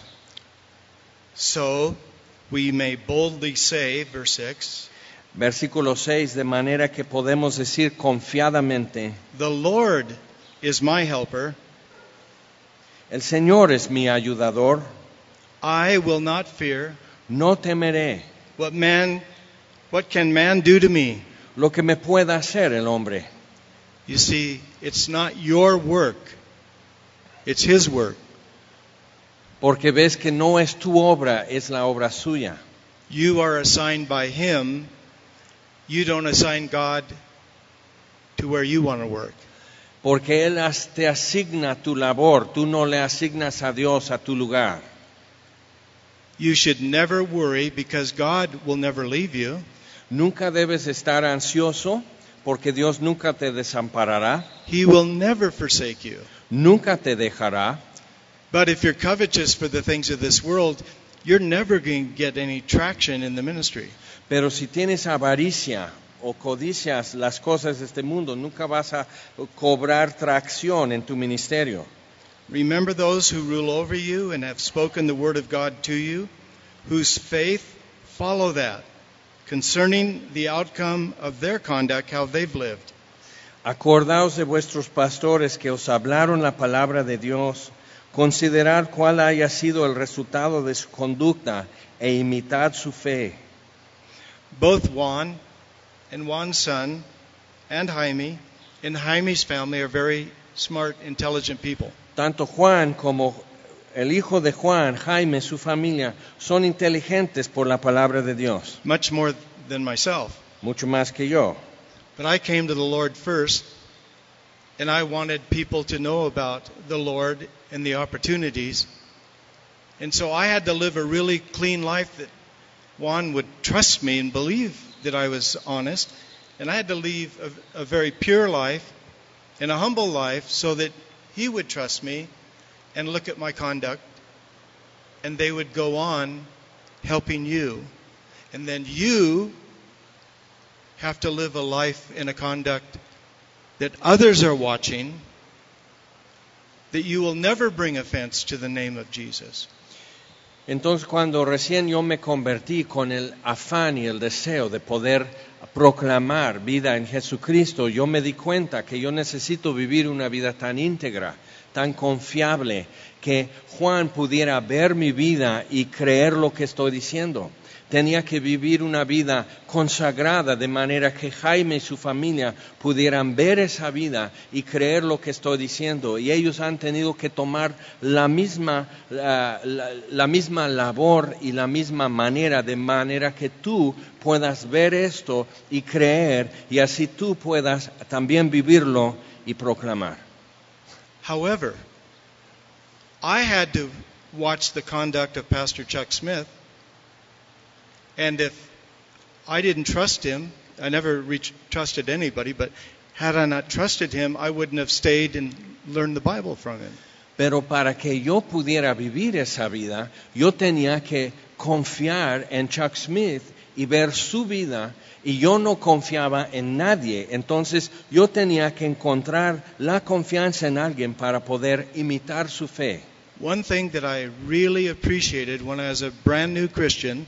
So we may boldly say, verse 6, Versículo 6, de manera que podemos decir confiadamente, the Lord is my helper. el Señor es mi ayudador, I will not fear. no temeré What can man do to me? lo que me pueda hacer el hombre. You see, it's not your work. It's his work. Porque ves que no es tu obra, es la obra suya. You are assigned by him. You don't assign God to where you want to work. Porque Él te asigna tu labor, tú no le asignas a Dios a tu lugar. You should never worry because God will never leave you. Nunca debes estar ansioso porque Dios nunca te desamparará, He will never forsake you. nunca te dejará. But if you're covetous for the things of this world, you're never going to get any traction in the ministry. Pero si tienes avaricia o codicias las cosas de este mundo, nunca vas a cobrar tracción en tu ministerio. Remember those who rule over you and have spoken the word of God to you, whose faith follow that, concerning the outcome of their conduct, how they've lived. Acordaos de vuestros pastores que os hablaron la palabra de Dios, considerad cuál haya sido el resultado de su conducta e imitad su fe. Both Juan and Juan's son and Jaime and Jaime's family are very smart, intelligent people. Tanto Juan como el hijo de Juan, Jaime, su familia, son inteligentes por la palabra de Dios, Much more than myself. mucho más que yo. But I came to the Lord first, and I wanted people to know about the Lord and the opportunities. And so I had to live a really clean life that Juan would trust me and believe that I was honest. And I had to live a very pure life and a humble life so that he would trust me and look at my conduct, and they would go on helping you. And then you have to live a life in a conduct that others are watching, that you will never bring offense to the name of Jesus. Entonces, cuando recién yo me convertí con el afán y el deseo de poder proclamar vida en Jesucristo, yo me di cuenta que yo necesito vivir una vida tan íntegra, tan confiable, que Juan pudiera ver mi vida y creer lo que estoy diciendo. Tenía que vivir una vida consagrada de manera que Jaime y su familia pudieran ver esa vida y creer lo que estoy diciendo. Y ellos han tenido que tomar la misma labor y la misma manera, de manera que tú puedas ver esto y creer, y así tú puedas también vivirlo y proclamar. However, I had to watch the conduct of Pastor Chuck Smith. And if I didn't trust him, I never trusted anybody, but had I not trusted him, I wouldn't have stayed and learned the Bible from him. Pero para que yo pudiera vivir esa vida, yo tenía que confiar en Chuck Smith y ver su vida, y yo no confiaba en nadie. Entonces yo tenía que encontrar la confianza en alguien para poder imitar su fe. One thing that I really appreciated when I was a brand new Christian,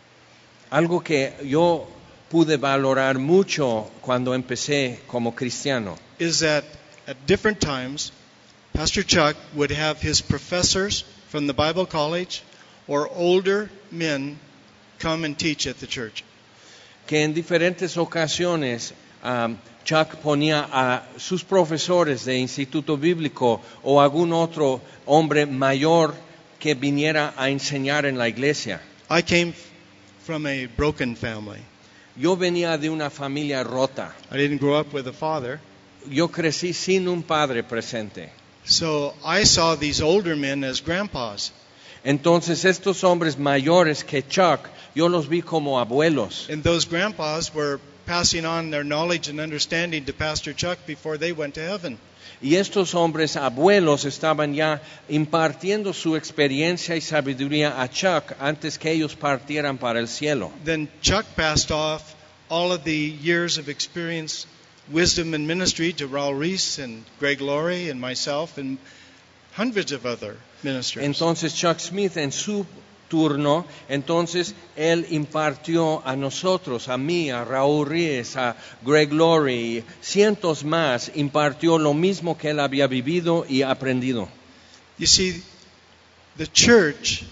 algo que yo pude valorar mucho cuando empecé como cristiano, is that at different times, Pastor Chuck would have his professors from the Bible college or older men come and teach at the church. Que en diferentes ocasiones Chuck ponía a sus profesores de instituto bíblico o algún otro hombre mayor que viniera a enseñar en la iglesia. I came from a broken family. Yo venía de una familia rota. I didn't grow up with a father. Yo crecí sin un padre presente. So I saw these older men as grandpas. Entonces estos hombres mayores que Chuck, yo los vi como abuelos. And those grandpas were passing on their knowledge and understanding to Pastor Chuck before they went to heaven. Y estos hombres abuelos estaban ya impartiendo su experiencia y sabiduría a Chuck antes que ellos partieran para el cielo. Then Chuck passed off all of the years of experience, wisdom and ministry to Raul Reese and Greg Laurie and myself and hundreds of other ministers. Entonces Chuck Smith en su turno, entonces él impartió a nosotros, a mí, a Raúl Ries, a Greg Laurie, cientos más, impartió lo mismo que él había vivido y aprendido. You see, the church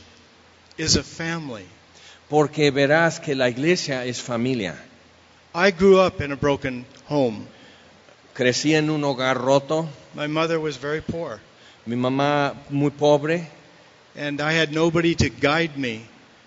is a family. Porque verás que la iglesia es familia. I grew up in a broken home. Crecí en un hogar roto. My mother was very poor. Mi mamá muy pobre. And I had nobody to guide me.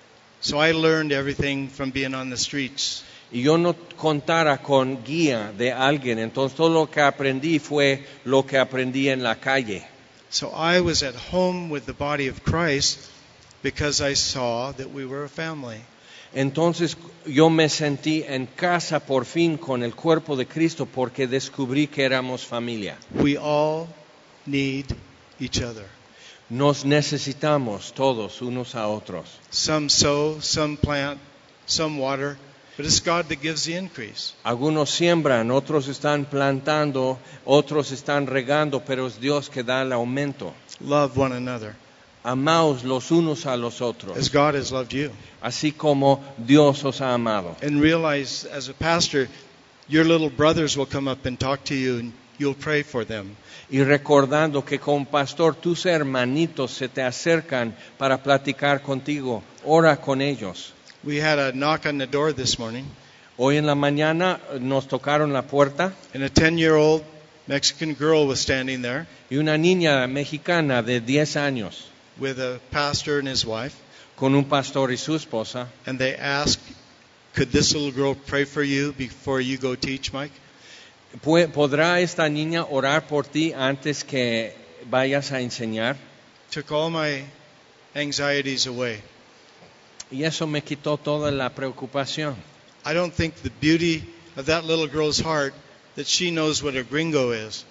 So I learned everything from being on the streets. Y yo no contara con guía de alguien, entonces todo lo que aprendí fue lo que aprendí en la calle. So I was at home with the body of Christ because I saw that we were a family. Entonces yo me sentí en casa por fin con el cuerpo de Cristo porque descubrí que éramos familia. We all need each other. Nos necesitamos todos unos a otros. Some sow, some plant, some water, but it's God that gives the increase. Algunos siembran, otros están plantando, otros están regando, pero es Dios que da el aumento. Love one another Amaos los unos a los otros, as God has loved you. así como Dios os ha amado. And realize, as a pastor, your little brothers will come up and talk to you, and you'll pray for them. Y recordando que como pastor tus hermanitos se te acercan para platicar contigo, ora con ellos. We had a knock on the door this morning, Hoy en la mañana nos tocaron la puerta and a 10-year-old Mexican girl was standing there y una niña mexicana de 10 años with a pastor and his wife, con un pastor y su esposa. and they asked, could this little girl pray for you before you go teach, Mike? ¿Podrá esta niña orar por ti antes que vayas a enseñar? Took all my anxieties away. Y eso me quitó toda la preocupación. I don't think the beauty of that little girl's heart that she knows what a gringo is.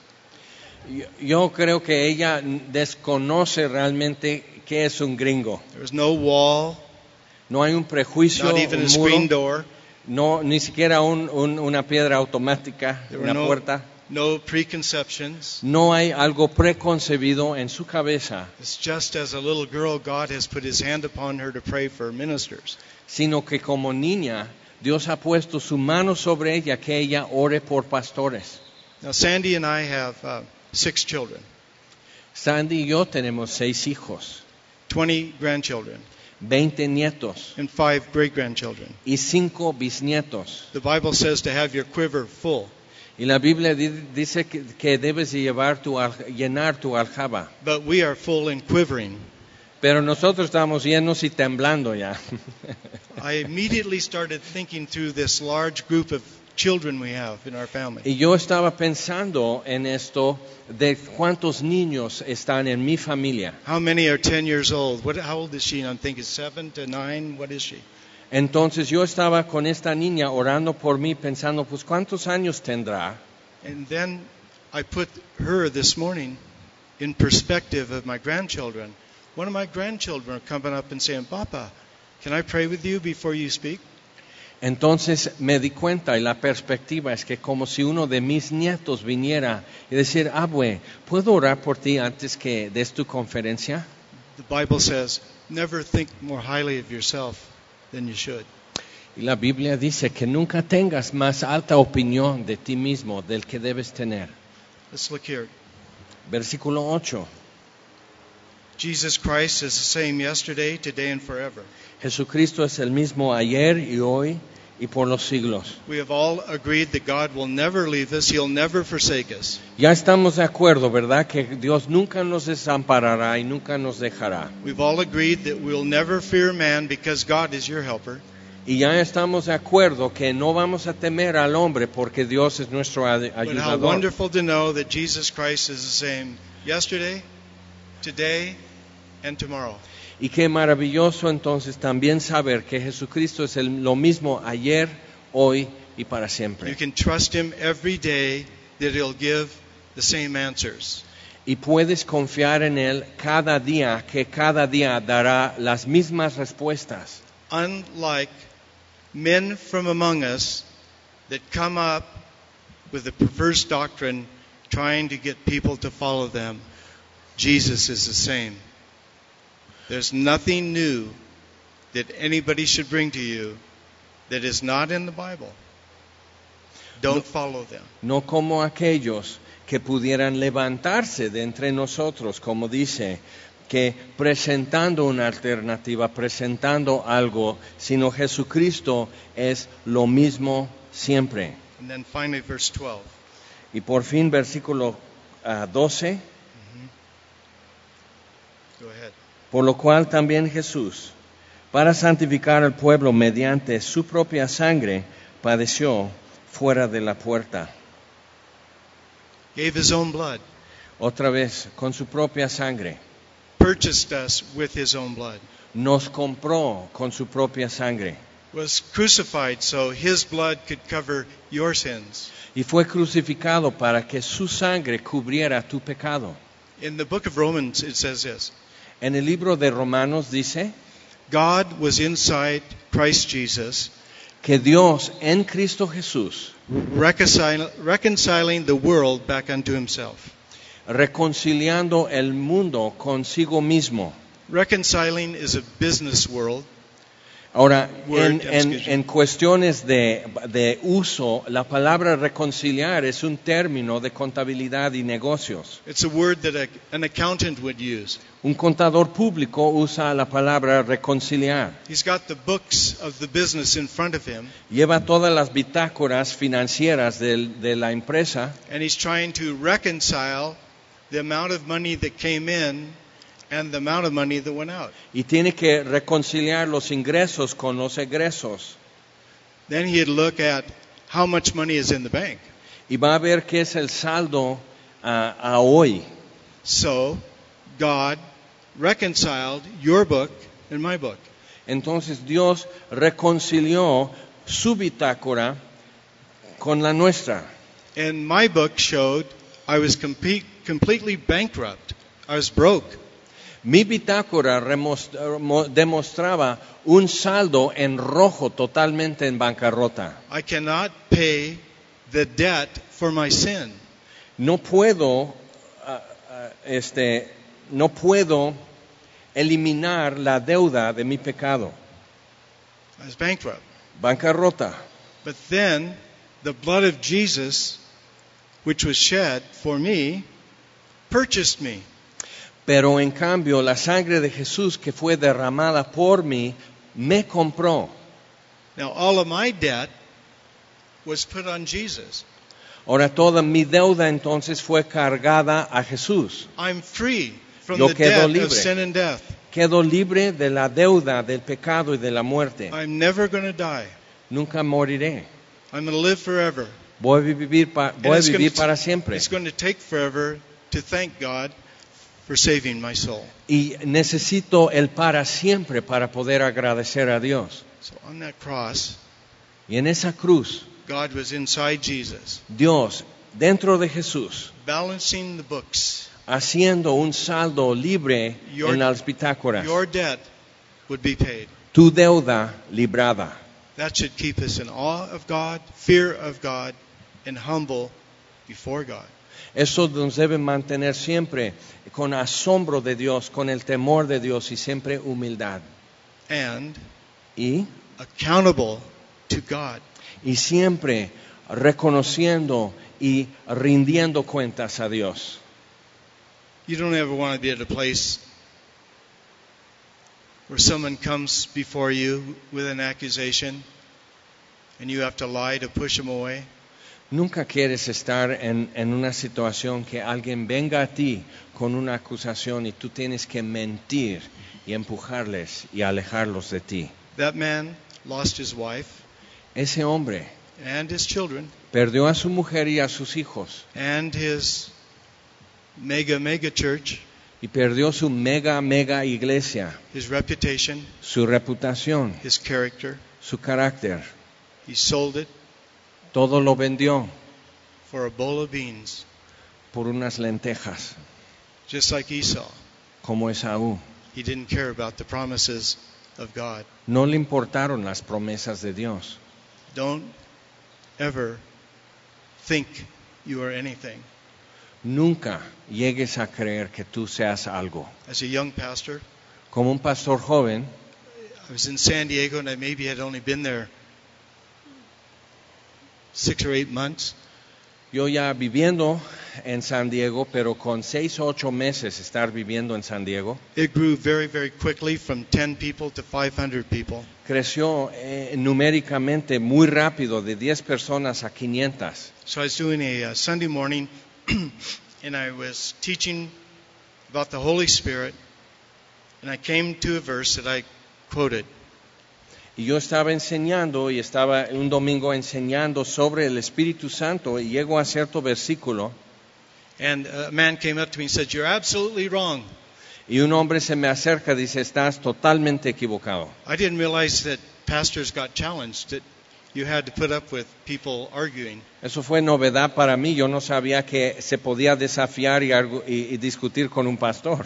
Yo creo que ella desconoce realmente qué es un gringo. There was no wall, No hay un prejuicio, not even un a screen muro, door. no, ni siquiera una piedra automática, There were una puerta. no preconceptions. No hay algo preconcebido en su cabeza, It's just as a little girl, God has put his hand upon her to pray for ministers. sino que como niña Dios ha puesto su mano sobre ella que ella ore por pastores. Now, Sandy and I have 6 children, Sandy y yo tenemos 6 hijos, 20 grandchildren, 20 nietos and 5 great-grandchildren. y 5 bisnietos. The Bible says to have your quiver full. Y la Biblia dice que debes de llenar tu aljaba. But we are full and quivering. Pero nosotros estamos llenos y temblando ya. I immediately started thinking through this large group of children we have in our family. Y yo estaba pensando en esto de cuántos niños están en mi familia. How many are 10 years old? How old is she? I'm thinking 7 to 9. What is she? Entonces yo estaba con esta niña orando por mí pensando, pues ¿cuántos años tendrá? And then I put her this morning in perspective of my grandchildren. One of my grandchildren are coming up and saying, Papa, can I pray with you before you speak? Entonces me di cuenta y la perspectiva es que como si uno de mis nietos viniera y decir, abue, ¿puedo orar por ti antes que des tu conferencia? The Bible says, never think more highly of yourself than you should. Y la Biblia dice que nunca tengas más alta opinión de ti mismo del que debes tener. Let's look here. Versículo 8. Jesus Christ is the same yesterday, today, and forever. Jesucristo es el mismo ayer y hoy y por los siglos. We have all agreed that God will never leave us. He'll never forsake us. Ya estamos de acuerdo, ¿verdad? Que Dios nunca nos desamparará y nunca nos dejará. We've all agreed that we'll never fear man because God is your helper. Y ya estamos de acuerdo que no vamos a temer al hombre porque Dios es nuestro But how ayudador. wonderful to know that Jesus Christ is the same yesterday, today, and tomorrow. Y qué maravilloso entonces también saber que Jesucristo es lo mismo ayer, hoy y para You siempre. can trust Him every day that He'll give the same answers. Y puedes confiar en Él cada día, que cada día dará las mismas respuestas. Unlike men from among us that come up with a perverse doctrine trying to get people to follow them, Jesus is the same. There's nothing new that anybody should bring to you that is not in the Bible. Don't follow them. No como aquellos que pudieran levantarse de entre nosotros, como dice, que presentando una alternativa, presentando algo, sino Jesucristo es lo mismo siempre. And then finally, verse 12. Y por fin, versículo 12, Go ahead. por lo cual también Jesús, para santificar al pueblo mediante su propia sangre, padeció fuera de la puerta. Gave His own blood. Otra vez, con su propia sangre. Purchased us with His own blood. Nos compró con su propia sangre. Was crucified so His blood could cover your sins. Y fue crucificado para que su sangre cubriera tu pecado. In the book of Romans, it says this. En el libro de Romanos dice God was inside Christ Jesus, que Dios en Cristo Jesús, reconciling the world back unto himself. reconciliando el mundo consigo mismo. Reconciling is a business world. Ahora, Word, en cuestiones de uso, la palabra reconciliar es un término de contabilidad y negocios. It's a word that an accountant would use. Un contador público usa la palabra reconciliar. He's got the books of the business in front of him, Lleva todas las bitácoras financieras de la empresa and he's trying to reconcile the amount of money that came in and the amount of money that went out. y tiene que reconciliar los ingresos con los egresos. Then he'd look at how much money is in the bank. Y va a ver qué es el saldo a hoy. So, God reconciled your book and my book. Entonces Dios reconcilió su bitácora con la nuestra. And my book showed I was completely bankrupt. I was broke. Mi bitácora demostraba un saldo en rojo, totalmente en bancarrota. I cannot pay the debt for my sin. No puedo, no puedo eliminar la deuda de mi pecado. I was bankrupt. Bancarrota. But then the blood of Jesus, which was shed for me, purchased me. Pero en cambio, la sangre de Jesús que fue derramada por mí, me compró. Now all of my debt was put on Jesus. Ahora toda mi deuda entonces fue cargada a Jesús. I'm free from Yo the quedo debt libre. of sin and death. Quedo libre de la deuda, del pecado y de la muerte. I'm never going to die. Nunca moriré. I'm going to live forever. Voy a vivir And it's gonna para siempre. It's going to take forever to thank God for saving my soul. Y necesito el para siempre para poder agradecer a Dios. So on that cross, Y en esa cruz, God was inside Jesus, Dios, dentro de Jesús, balancing the books. haciendo un saldo libre Your- en las bitácoras. Your debt would be paid. Tu deuda librada. That should keep us in awe of God, fear of God, and humble before God. Eso nos debe mantener siempre con asombro de Dios, con el temor de Dios y siempre humildad. And Y accountable to God. siempre reconociendo y rindiendo cuentas a Dios. You don't ever want to be at a place where someone comes before you with an accusation and you have to lie to push them away. Nunca quieres estar en una situación que alguien venga a ti con una acusación y tú tienes que mentir y empujarles y alejarlos de ti. That man lost his wife Ese hombre and his children perdió a su mujer y a sus hijos and his mega church, y perdió su mega iglesia, his reputation, su reputación, his character. su carácter. He sold it Todo lo vendió for a bowl of beans, por unas lentejas, just like Esau. como Esaú. He didn't care about the promises of God. No le importaron las promesas de Dios. Don't ever think you are anything. Nunca llegues a creer que tú seas algo. As a young pastor, Como un pastor joven, I was in San Diego and I maybe had only been there 6 or 8 months. yo ya viviendo en San Diego, pero con 6 o 8 meses estar viviendo en San Diego, It grew very quickly from 10 people to 500 people. creció numéricamente muy rápido, de 10 personas a 500. So I was doing a Sunday morning and I was teaching about the Holy Spirit and I came to a verse that I quoted. Y yo estaba enseñando y estaba un domingo enseñando sobre el Espíritu Santo y llego a cierto versículo And a man came up to me and said, "You're absolutely wrong." y un hombre se me acerca y dice, estás totalmente equivocado. I didn't realize that pastors got challenged, that you had to put up with people arguing. Eso fue novedad para mí, yo no sabía que se podía desafiar y discutir con un pastor.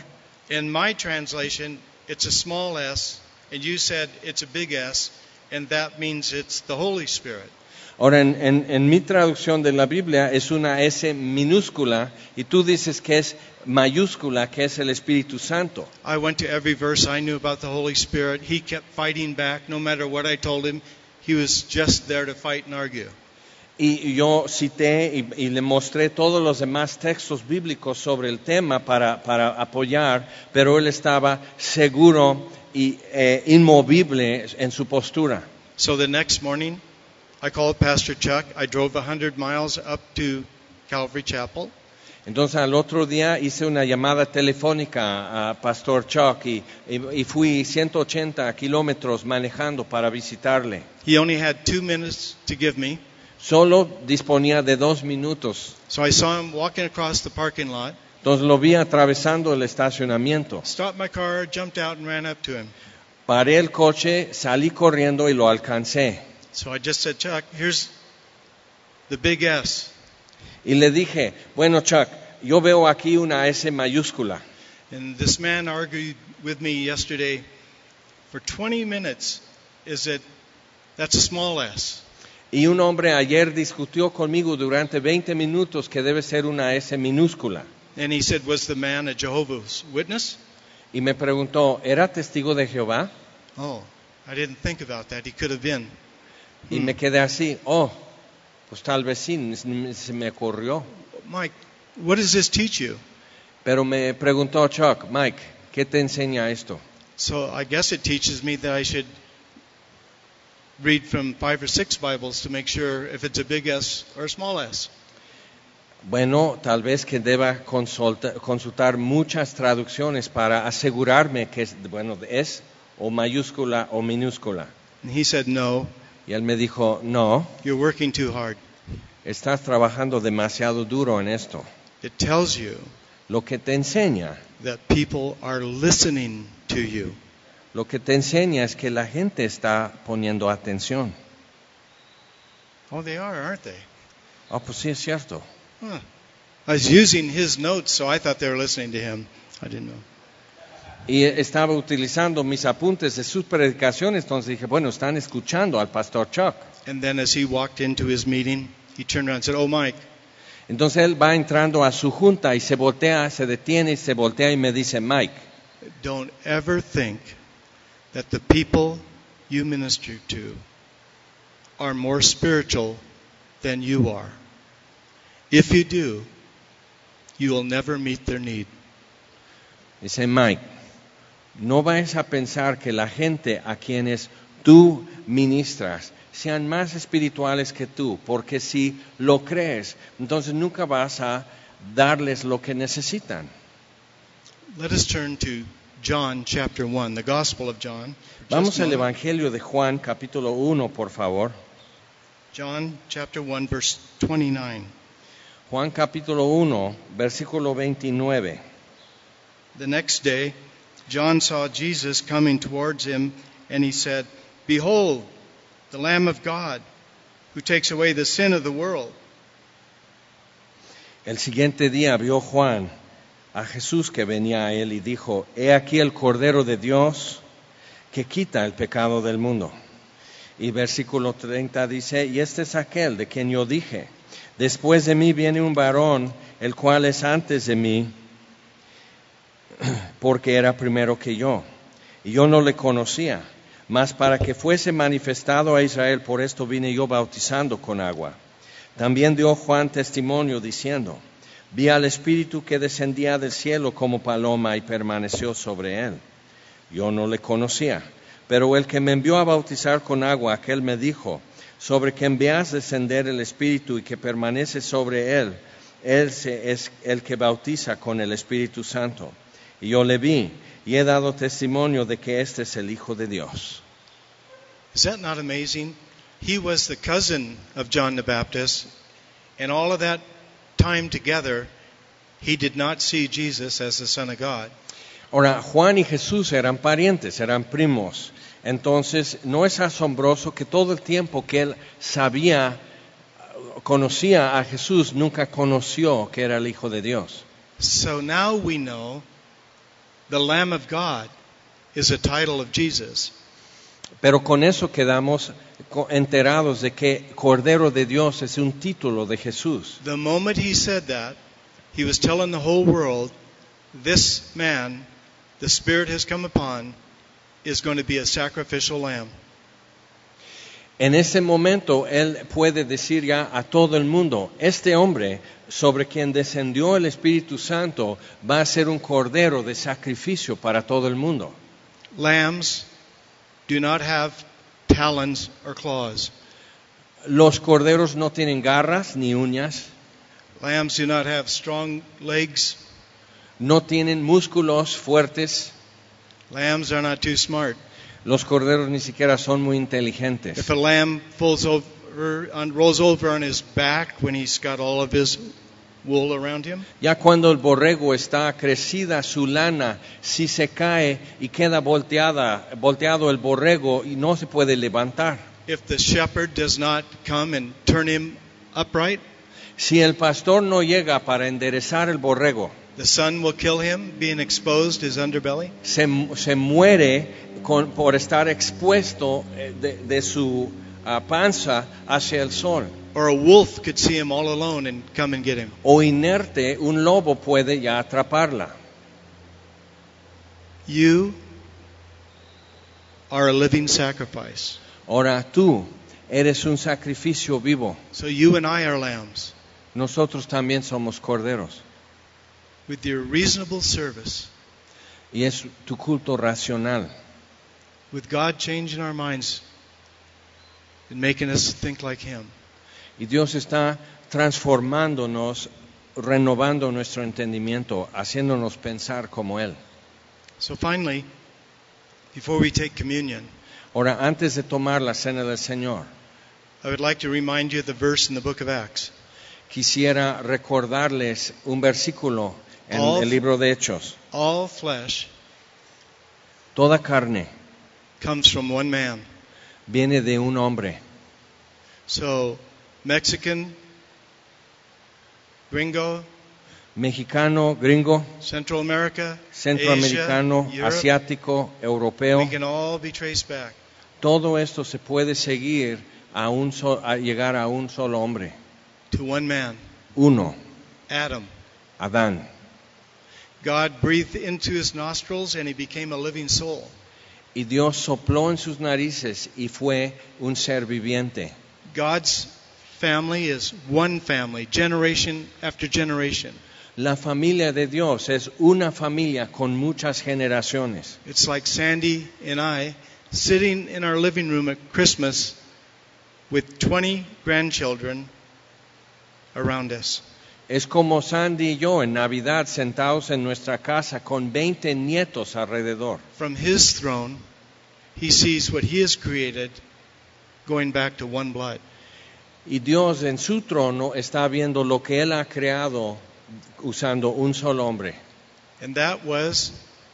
In my translation, it's a small s, and you said it's a big S, and that means it's the Holy Spirit. Ahora, en mi traducción de la Biblia es una S minúscula y tú dices que es mayúscula, que es el Espíritu Santo. I went to every verse I knew about the Holy Spirit. He kept fighting back no matter what I told him. He was just there to fight and argue. Y yo cité y le mostré todos los demás textos bíblicos sobre el tema para apoyar, pero él estaba seguro y inmovible en su postura. So the next morning, I called Pastor Chuck. I drove 100 miles up to Calvary Chapel. Entonces al otro día hice una llamada telefónica a Pastor Chuck y fui 180 kilómetros manejando para visitarle. He only had 2 minutes to give me. Solo disponía de 2 minutos. So I saw him walking across the parking lot. Entonces lo vi atravesando el estacionamiento. Stopped my car, jumped out and ran up to him. Paré el coche, salí corriendo y lo alcancé. So I just said, Chuck, here's the big S. Y le dije, bueno Chuck, yo veo aquí una S mayúscula. And this man argued with me yesterday for 20 minutes. That's a small S. Y un hombre ayer discutió conmigo durante 20 minutos que debe ser una S minúscula. And he said, was the man a Jehovah's Witness? Y me preguntó, ¿era testigo de Jehová? Oh, I didn't think about that. He could have been. Y me quedé así, pues tal vez sí, se me ocurrió. Mike, what does this teach you? Pero me preguntó Chuck, Mike, ¿qué te enseña esto? So I guess it teaches me that I should read from 5 or 6 Bibles to make sure if it's a big S or a small S. Bueno, tal vez que deba consultar muchas traducciones para asegurarme que es o mayúscula o minúscula. And he said, no, Y él me dijo, no, you're working too hard. estás trabajando demasiado duro en esto. It tells you Lo que te enseña, that people are listening to you. lo que te enseña es que la gente está poniendo atención. Oh, they are, aren't they? Pues sí es cierto. Huh. I was using his notes, so I thought they were listening to him. I didn't know. Y estaba utilizando mis apuntes de sus predicaciones, entonces dije, bueno, están escuchando al pastor Chuck. And then as he walked into his meeting, he turned around and said, oh, Mike, Entonces él va entrando a su junta y se voltea, se detiene y se voltea y me dice, Mike, don't ever think that the people you minister to are more spiritual than you are. If you do, you will never meet their need. dice Mike, no vayas a pensar que la gente a quienes tú ministras sean más espirituales que tú, porque si lo crees, entonces nunca vas a darles lo que necesitan. Let us turn to John chapter 1, the Gospel of John. Vamos al Evangelio de Juan, capítulo 1, por favor. John chapter 1, verse 29. Juan capítulo 1, versículo 29. The next day, John saw Jesus coming towards him, and he said, behold, the Lamb of God, who takes away the sin of the world. El siguiente día vio Juan a Jesús que venía a él y dijo, he aquí el Cordero de Dios que quita el pecado del mundo. Y versículo 30 dice, y este es aquel de quien yo dije, después de mí viene un varón, el cual es antes de mí, porque era primero que yo. Y yo no le conocía, mas para que fuese manifestado a Israel, por esto vine yo bautizando con agua. También dio Juan testimonio diciendo, vi al Espíritu que descendía del cielo como paloma y permaneció sobre él. Yo no le conocía, pero el que me envió a bautizar con agua, aquel me dijo, sobre quien veas descender el Espíritu y que permanece sobre él, él es el que bautiza con el Espíritu Santo. Y yo le vi y he dado testimonio de que este es el Hijo de Dios. Is that not amazing? He was the cousin of John the Baptist, and all of that time together, he did not see Jesus as the Son of God. Ahora, Juan y Jesús eran parientes, eran primos. Entonces, ¿no es asombroso que todo el tiempo que él conocía a Jesús, nunca conoció que era el Hijo de Dios? So now we know The Lamb of God is a title of Jesus. Pero con eso quedamos enterados de que Cordero de Dios es un título de Jesús. The moment he said that, he was telling the whole world, this man, the Spirit has come upon, is going to be a sacrificial lamb. En ese momento Él puede decir ya a todo el mundo, este hombre sobre quien descendió el Espíritu Santo va a ser un cordero de sacrificio para todo el mundo. Lambs do not have talons or claws. Los corderos no tienen garras ni uñas, Lambs do not have strong legs. no tienen músculos fuertes. Lambs are not too smart. Los corderos ni siquiera son muy inteligentes. If a lamb rolls over on his back when he's got all of his wool around him, Ya cuando el borrego está crecida su lana, si se cae y queda volteado el borrego y no se puede levantar. if the shepherd does not come and turn him upright, Si el pastor no llega para enderezar el borrego, the sun will kill him, being exposed his underbelly. se muere por estar expuesto de su panza hacia el sol. Or a wolf could see him all alone and come and get him. O inerte, un lobo puede ya atraparla. You are a living sacrifice. Ahora tú eres un sacrificio vivo. So you and I are lambs. Nosotros también somos corderos. With your reasonable service, Y es tu culto racional. with God changing our minds and making us think like Him. Y Dios está transformándonos, renovando nuestro entendimiento, haciéndonos pensar como Él. So finally, before we take communion, Ahora, antes de tomar la cena del Señor, I would like to remind you of the verse in the book of Acts. quisiera recordarles un versículo en el libro de Hechos. All flesh Toda carne comes from one man. viene de un hombre. So, Mexican, gringo, Mexicano, gringo, Central America, centroamericano, Asia, Europe, asiático, europeo. we can all be traced back Todo esto se puede seguir a llegar a un solo hombre. to one man, Uno, Adam. Adán. God breathed into his nostrils and he became a living soul. Y Dios sopló en sus narices y fue un ser viviente. God's family is one family, generation after generation. La familia de Dios es una familia con muchas generaciones. It's like Sandy and I sitting in our living room at Christmas with 20 grandchildren around us. Es como Sandy y yo en Navidad sentados en nuestra casa con 20 nietos alrededor. From his throne, he sees what he has created going back to one blood. Y Dios en su trono está viendo lo que Él ha creado usando un solo hombre. And that was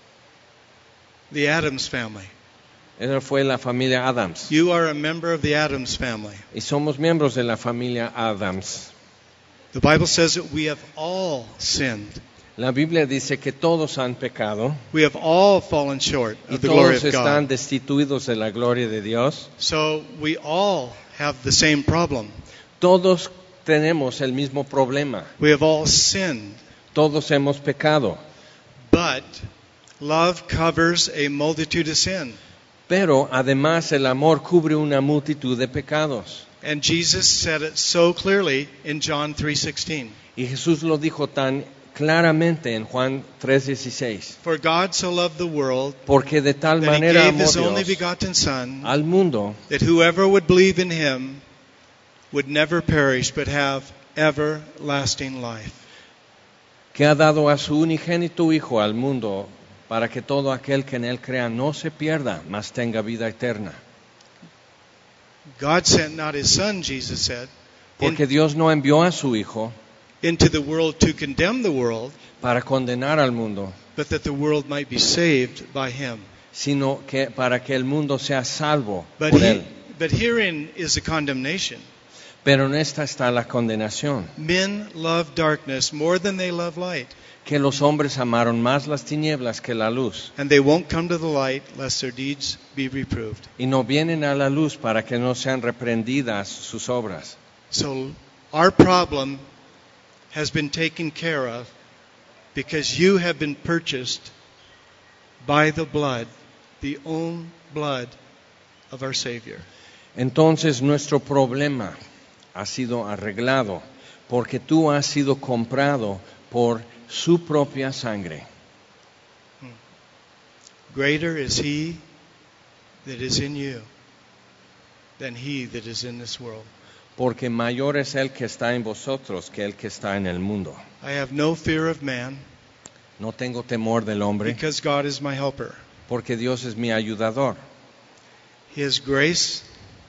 the Addams family. Esa fue la familia Adams. You are a member of the Addams family. Y somos miembros de la familia Adams. The Bible says that we have all sinned. La Biblia dice que todos han pecado We have all fallen short y of the glory todos of están God. destituidos de la gloria de Dios. So we all have the same problem. Todos tenemos el mismo problema. We have all sinned. Todos hemos pecado. But love covers a multitude of sin. Pero además el amor cubre una multitud de pecados. And Jesus said it so clearly in John 3:16. Y Jesús lo dijo tan claramente en Juan 3:16. For God so loved the world Porque de tal that he manera gave amó his only Dios begotten Son, al mundo that whoever would believe in him would never perish but have everlasting life. que ha dado a su unigénito Hijo al mundo para que todo aquel que en Él crea no se pierda, mas tenga vida eterna. God sent not his Son, Jesus said, Porque Dios no envió a su Hijo into the world to condemn the world, para condenar al mundo, but that the world might be saved by him. sino que para que el mundo sea salvo por Él. But herein is the condemnation. Pero en esta está la condenación, Men love darkness more than they love light, que los hombres amaron más las tinieblas que la luz, and they won't come to the light lest their deeds be reproved. y no vienen a la luz para que no sean reprendidas sus obras. So our problem has been taken care of because you have been purchased by the blood, the own blood of our Savior. Entonces nuestro problema ha sido arreglado porque tú has sido comprado por su propia sangre. Greater is he that is in you than he that is in this world. Porque mayor es el que está en vosotros que el que está en el mundo. I have no fear of man No tengo temor del hombre, because God is my helper. porque Dios es mi ayudador. His grace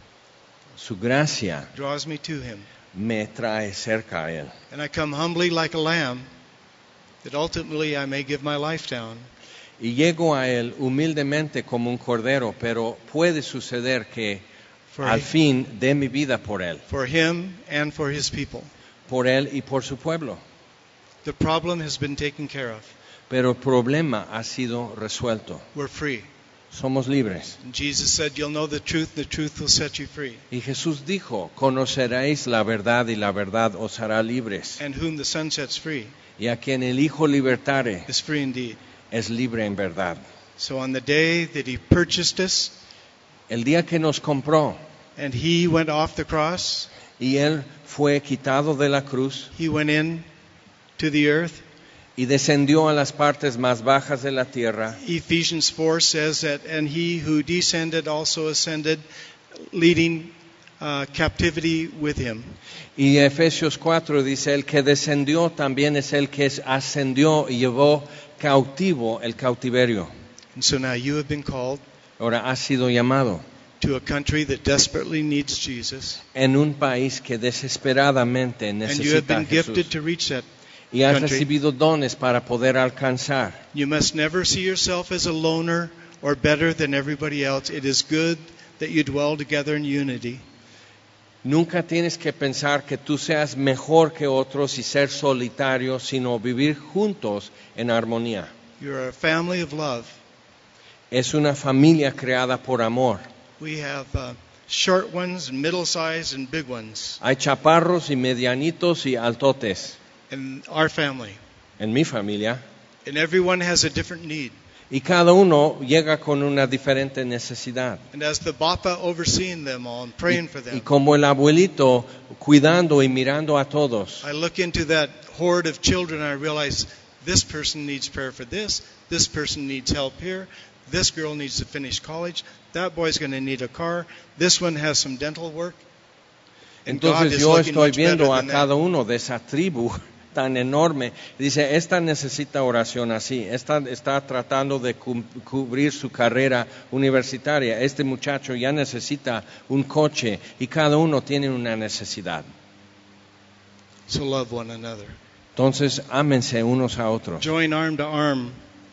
Su gracia draws me to him. me trae cerca a Él. And I come humbly like a lamb that ultimately I may give my life down. Y llego a Él humildemente como un cordero, pero puede suceder que For, al fin dé mi vida por Él, for him and for his people. por Él y por su pueblo. The problem has been taken care of. Pero el problema ha sido resuelto. We're free. Somos libres. And Jesus said, you'll know the truth will set you free. Y Jesús dijo, conoceréis la verdad y la verdad os hará libres. And whom the Son sets free Y a quien el Hijo libertare is free indeed. es libre en verdad. So on the day that he purchased us El día que nos compró and he went off the cross, y Él fue quitado de la cruz he went in to the earth. y descendió a las partes más bajas de la tierra, Ephesians 4 says that, and he who descended also ascended, leading captivity with him. y Efesios 4 dice, el que descendió también es el que ascendió y llevó cautivo el cautiverio. And so now you have been called Ahora ha sido llamado to a country that desperately needs Jesus, en un país que desesperadamente and you have necesita a been gifted Jesús. to reach that Y has country. recibido dones para poder alcanzar. You must never see yourself as a loner or better than everybody else. It is good that you dwell together in unity. Nunca tienes que pensar que tú seas mejor que otros y ser solitario, sino vivir juntos en armonía. You're a family of love. Es una familia creada por amor. We have short ones and middle sized and big ones Hay chaparros y medianitos y altotes in our family. en mi familia. And everyone has a different need. Y cada uno llega con una diferente necesidad. And as the Bapa overseeing them all and praying for Y them, como el abuelito cuidando y mirando a todos, I look into that horde of children and I realize this person needs prayer for this person needs help here, this girl needs to finish college, that boy's going to need a car, this one has some dental work. And God entonces is yo looking estoy much better viendo a than that. cada uno de esa tribu tan enorme. Dice, esta necesita oración así, esta está tratando de cubrir su carrera universitaria, este muchacho ya necesita un coche y cada uno tiene una necesidad. So love one another. Entonces, ámense unos a otros. Join arm to arm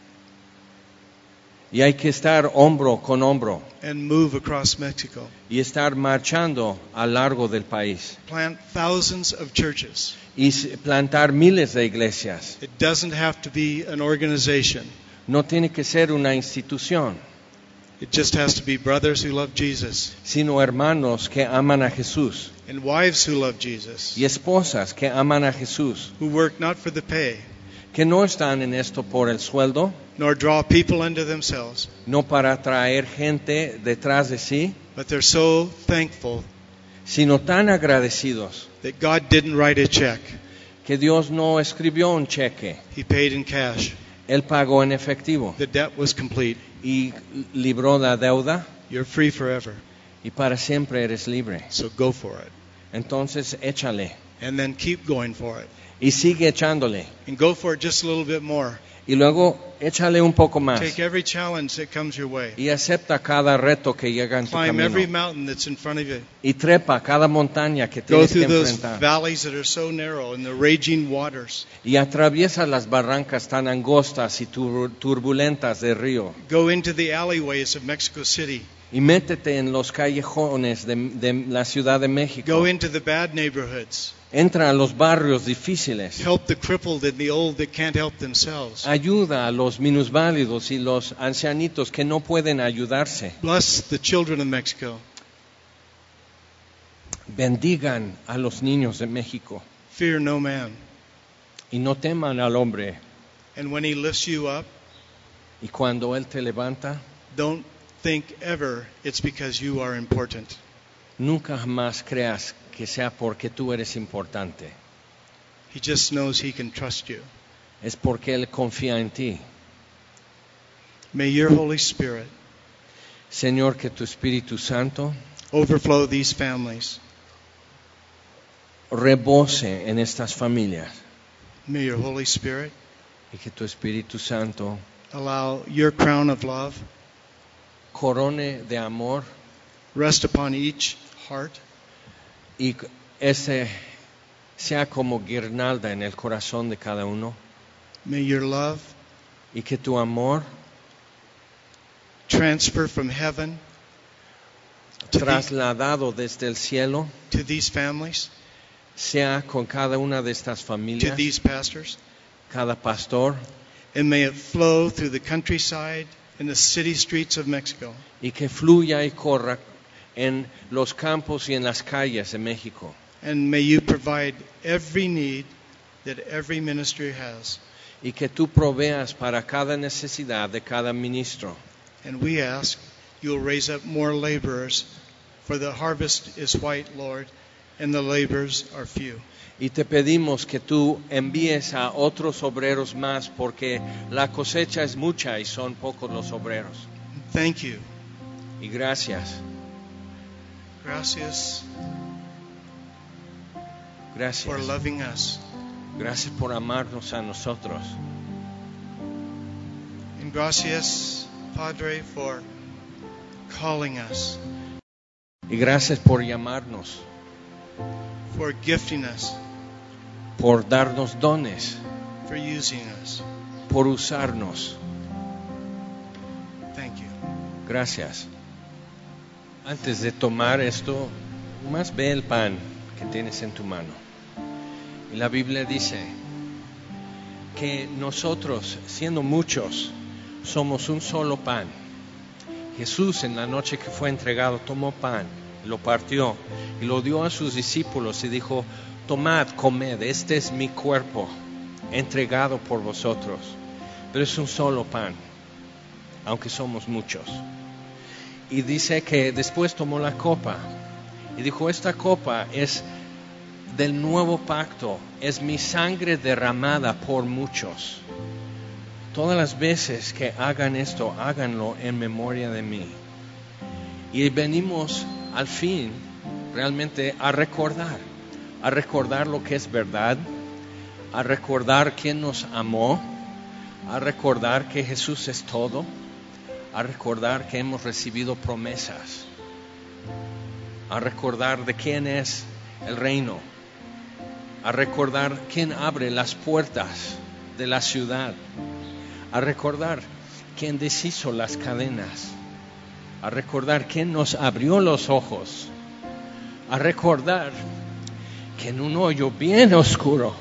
Y hay que estar hombro con hombro and move across Mexico. y estar marchando a lo largo del país Plant thousands of churches. y plantar miles de iglesias. It doesn't have to be an organization. No tiene que ser una institución, It just has to be brothers who love Jesus sino hermanos que aman a Jesús and wives who love Jesus, y esposas que aman a Jesús, who work not for the pay, que no están en esto por el sueldo, nor draw people unto themselves, no para atraer gente detrás de sí, but they're so thankful sino tan agradecidos that God didn't write a check. que Dios no escribió un cheque, He paid in cash. Él pagó en efectivo The debt was complete. y libró la deuda You're free forever. y para siempre eres libre. So go for it. Entonces échale And then keep going for it. y sigue echándole And go for it just a little bit more. y luego échale un poco más Take every challenge that comes your way. y acepta cada reto que llega en tu Climb every camino mountain that's in front of you. y trepa cada montaña que Go tienes que through those enfrentar valleys that are so narrow and the raging waters. y atraviesa las barrancas tan angostas y turbulentas del río Go into the alleyways of Mexico City Y métete en los callejones de la Ciudad de México. Go into the bad neighborhoods. Entra a los barrios difíciles. Help the crippled and the old that can't help themselves. Ayuda a los minusválidos y los ancianitos que no pueden ayudarse. Bless the children of Mexico. Bendigan a los niños de México. Fear no man. Y no teman al hombre. And when he lifts you up, Y cuando Él te levanta, don't think ever it's because you are important. nunca jamás creas que sea porque tú eres importante. He just knows he can trust you. Es porque Él confía en ti. May your Holy Spirit Señor, que tu Espíritu Santo overflow these families. rebose en estas familias. May your Holy Spirit Y que tu Espíritu Santo allow your crown of love corone de amor rest upon each heart. y ese sea como guirnalda en el corazón de cada uno. May your love Y que tu amor transfer from heaven trasladado desde el cielo to these families, sea con cada una de estas to familias, these pastors, cada pastor, and may it flow through the countryside and the city streets of Mexico. y que fluya y corra en los campos y en las calles de México. And may you provide every need that every ministry has. Y que tú proveas para cada necesidad de cada ministro. And we ask you'll raise up more laborers, for the harvest is white, Lord, and the laborers are few. Y te pedimos que tú envíes a otros obreros más, porque la cosecha es mucha y son pocos los obreros. Thank you. Y gracias, Gracias gracias. for loving us. Gracias por amarnos a nosotros. And gracias, Padre, for calling us, Y gracias por llamarnos, for gifting us, por darnos dones, for using us. por usarnos. Thank you. Gracias. Antes de tomar esto, más ve el pan que tienes en tu mano. Y la Biblia dice que nosotros, siendo muchos, somos un solo pan. Jesús, en la noche que fue entregado, tomó pan, lo partió y lo dio a sus discípulos y dijo: tomad, comed, este es mi cuerpo entregado por vosotros. Pero es un solo pan, aunque somos muchos. Y dice que después tomó la copa y dijo: esta copa es del nuevo pacto, es mi sangre derramada por muchos. Todas las veces que hagan esto, háganlo en memoria de mí. Y venimos al fin realmente a recordar lo que es verdad, a recordar quién nos amó, a recordar que Jesús es todo, a recordar que hemos recibido promesas, a recordar de quién es el reino, a recordar quién abre las puertas de la ciudad, a recordar quién deshizo las cadenas, a recordar quién nos abrió los ojos, a recordar que en un hoyo bien oscuro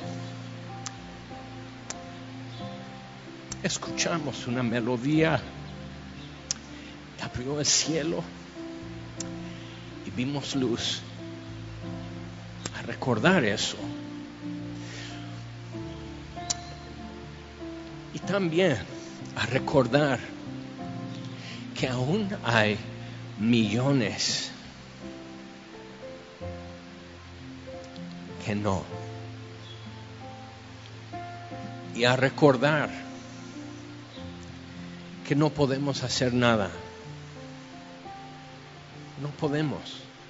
escuchamos una melodía, abrió el cielo y vimos luz. A recordar eso. Y también a recordar que aún hay millones que no. Y a recordar que no podemos hacer nada. No podemos.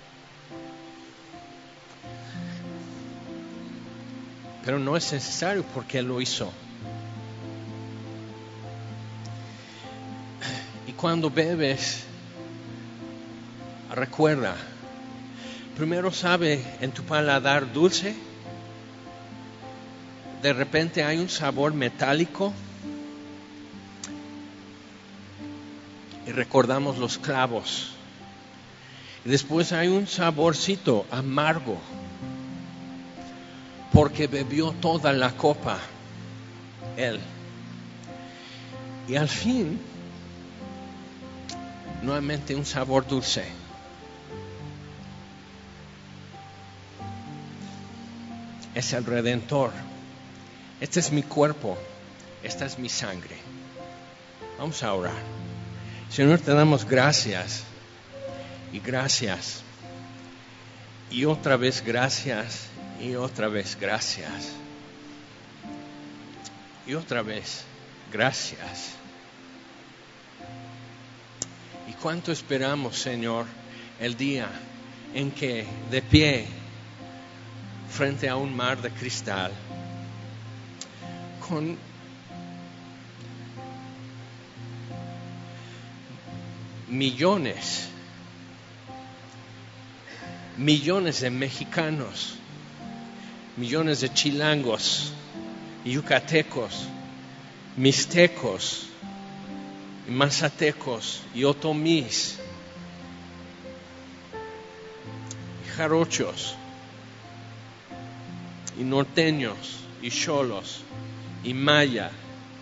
Pero no es necesario porque Él lo hizo. Y cuando bebes, recuerda, primero sabe en tu paladar dulce, de repente hay un sabor metálico y recordamos los clavos Y después hay un saborcito amargo, porque bebió toda la copa Él. Y al fin, nuevamente un sabor dulce. Es el Redentor. Este es mi cuerpo, esta es mi sangre. Vamos a orar. Señor, te damos gracias y gracias y otra vez gracias y otra vez gracias y otra vez gracias. Y cuánto esperamos, Señor, el día en que de pie frente a un mar de cristal con millones de mexicanos, millones de chilangos, yucatecos, mixtecos, y mazatecos y otomís, y jarochos, y norteños, y cholos, y maya,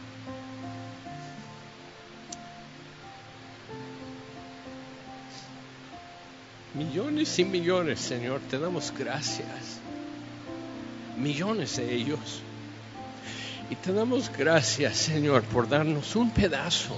millones y millones, Señor, te damos gracias, millones de ellos, y te damos gracias, Señor, por darnos un pedazo,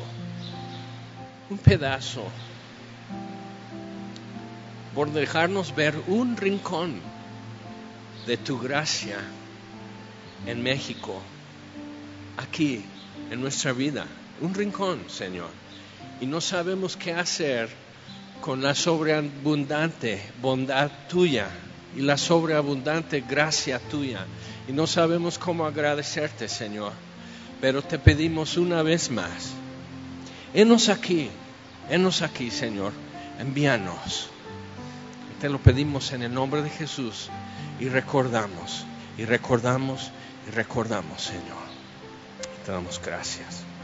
por dejarnos ver un rincón de tu gracia en México, aquí, en nuestra vida, un rincón, Señor, y no sabemos qué hacer con la sobreabundante bondad tuya y la sobreabundante gracia tuya, y no sabemos cómo agradecerte, Señor, pero te pedimos una vez más, henos aquí, Señor, envíanos. Te lo pedimos en el nombre de Jesús y recordamos, Señor. Te damos gracias.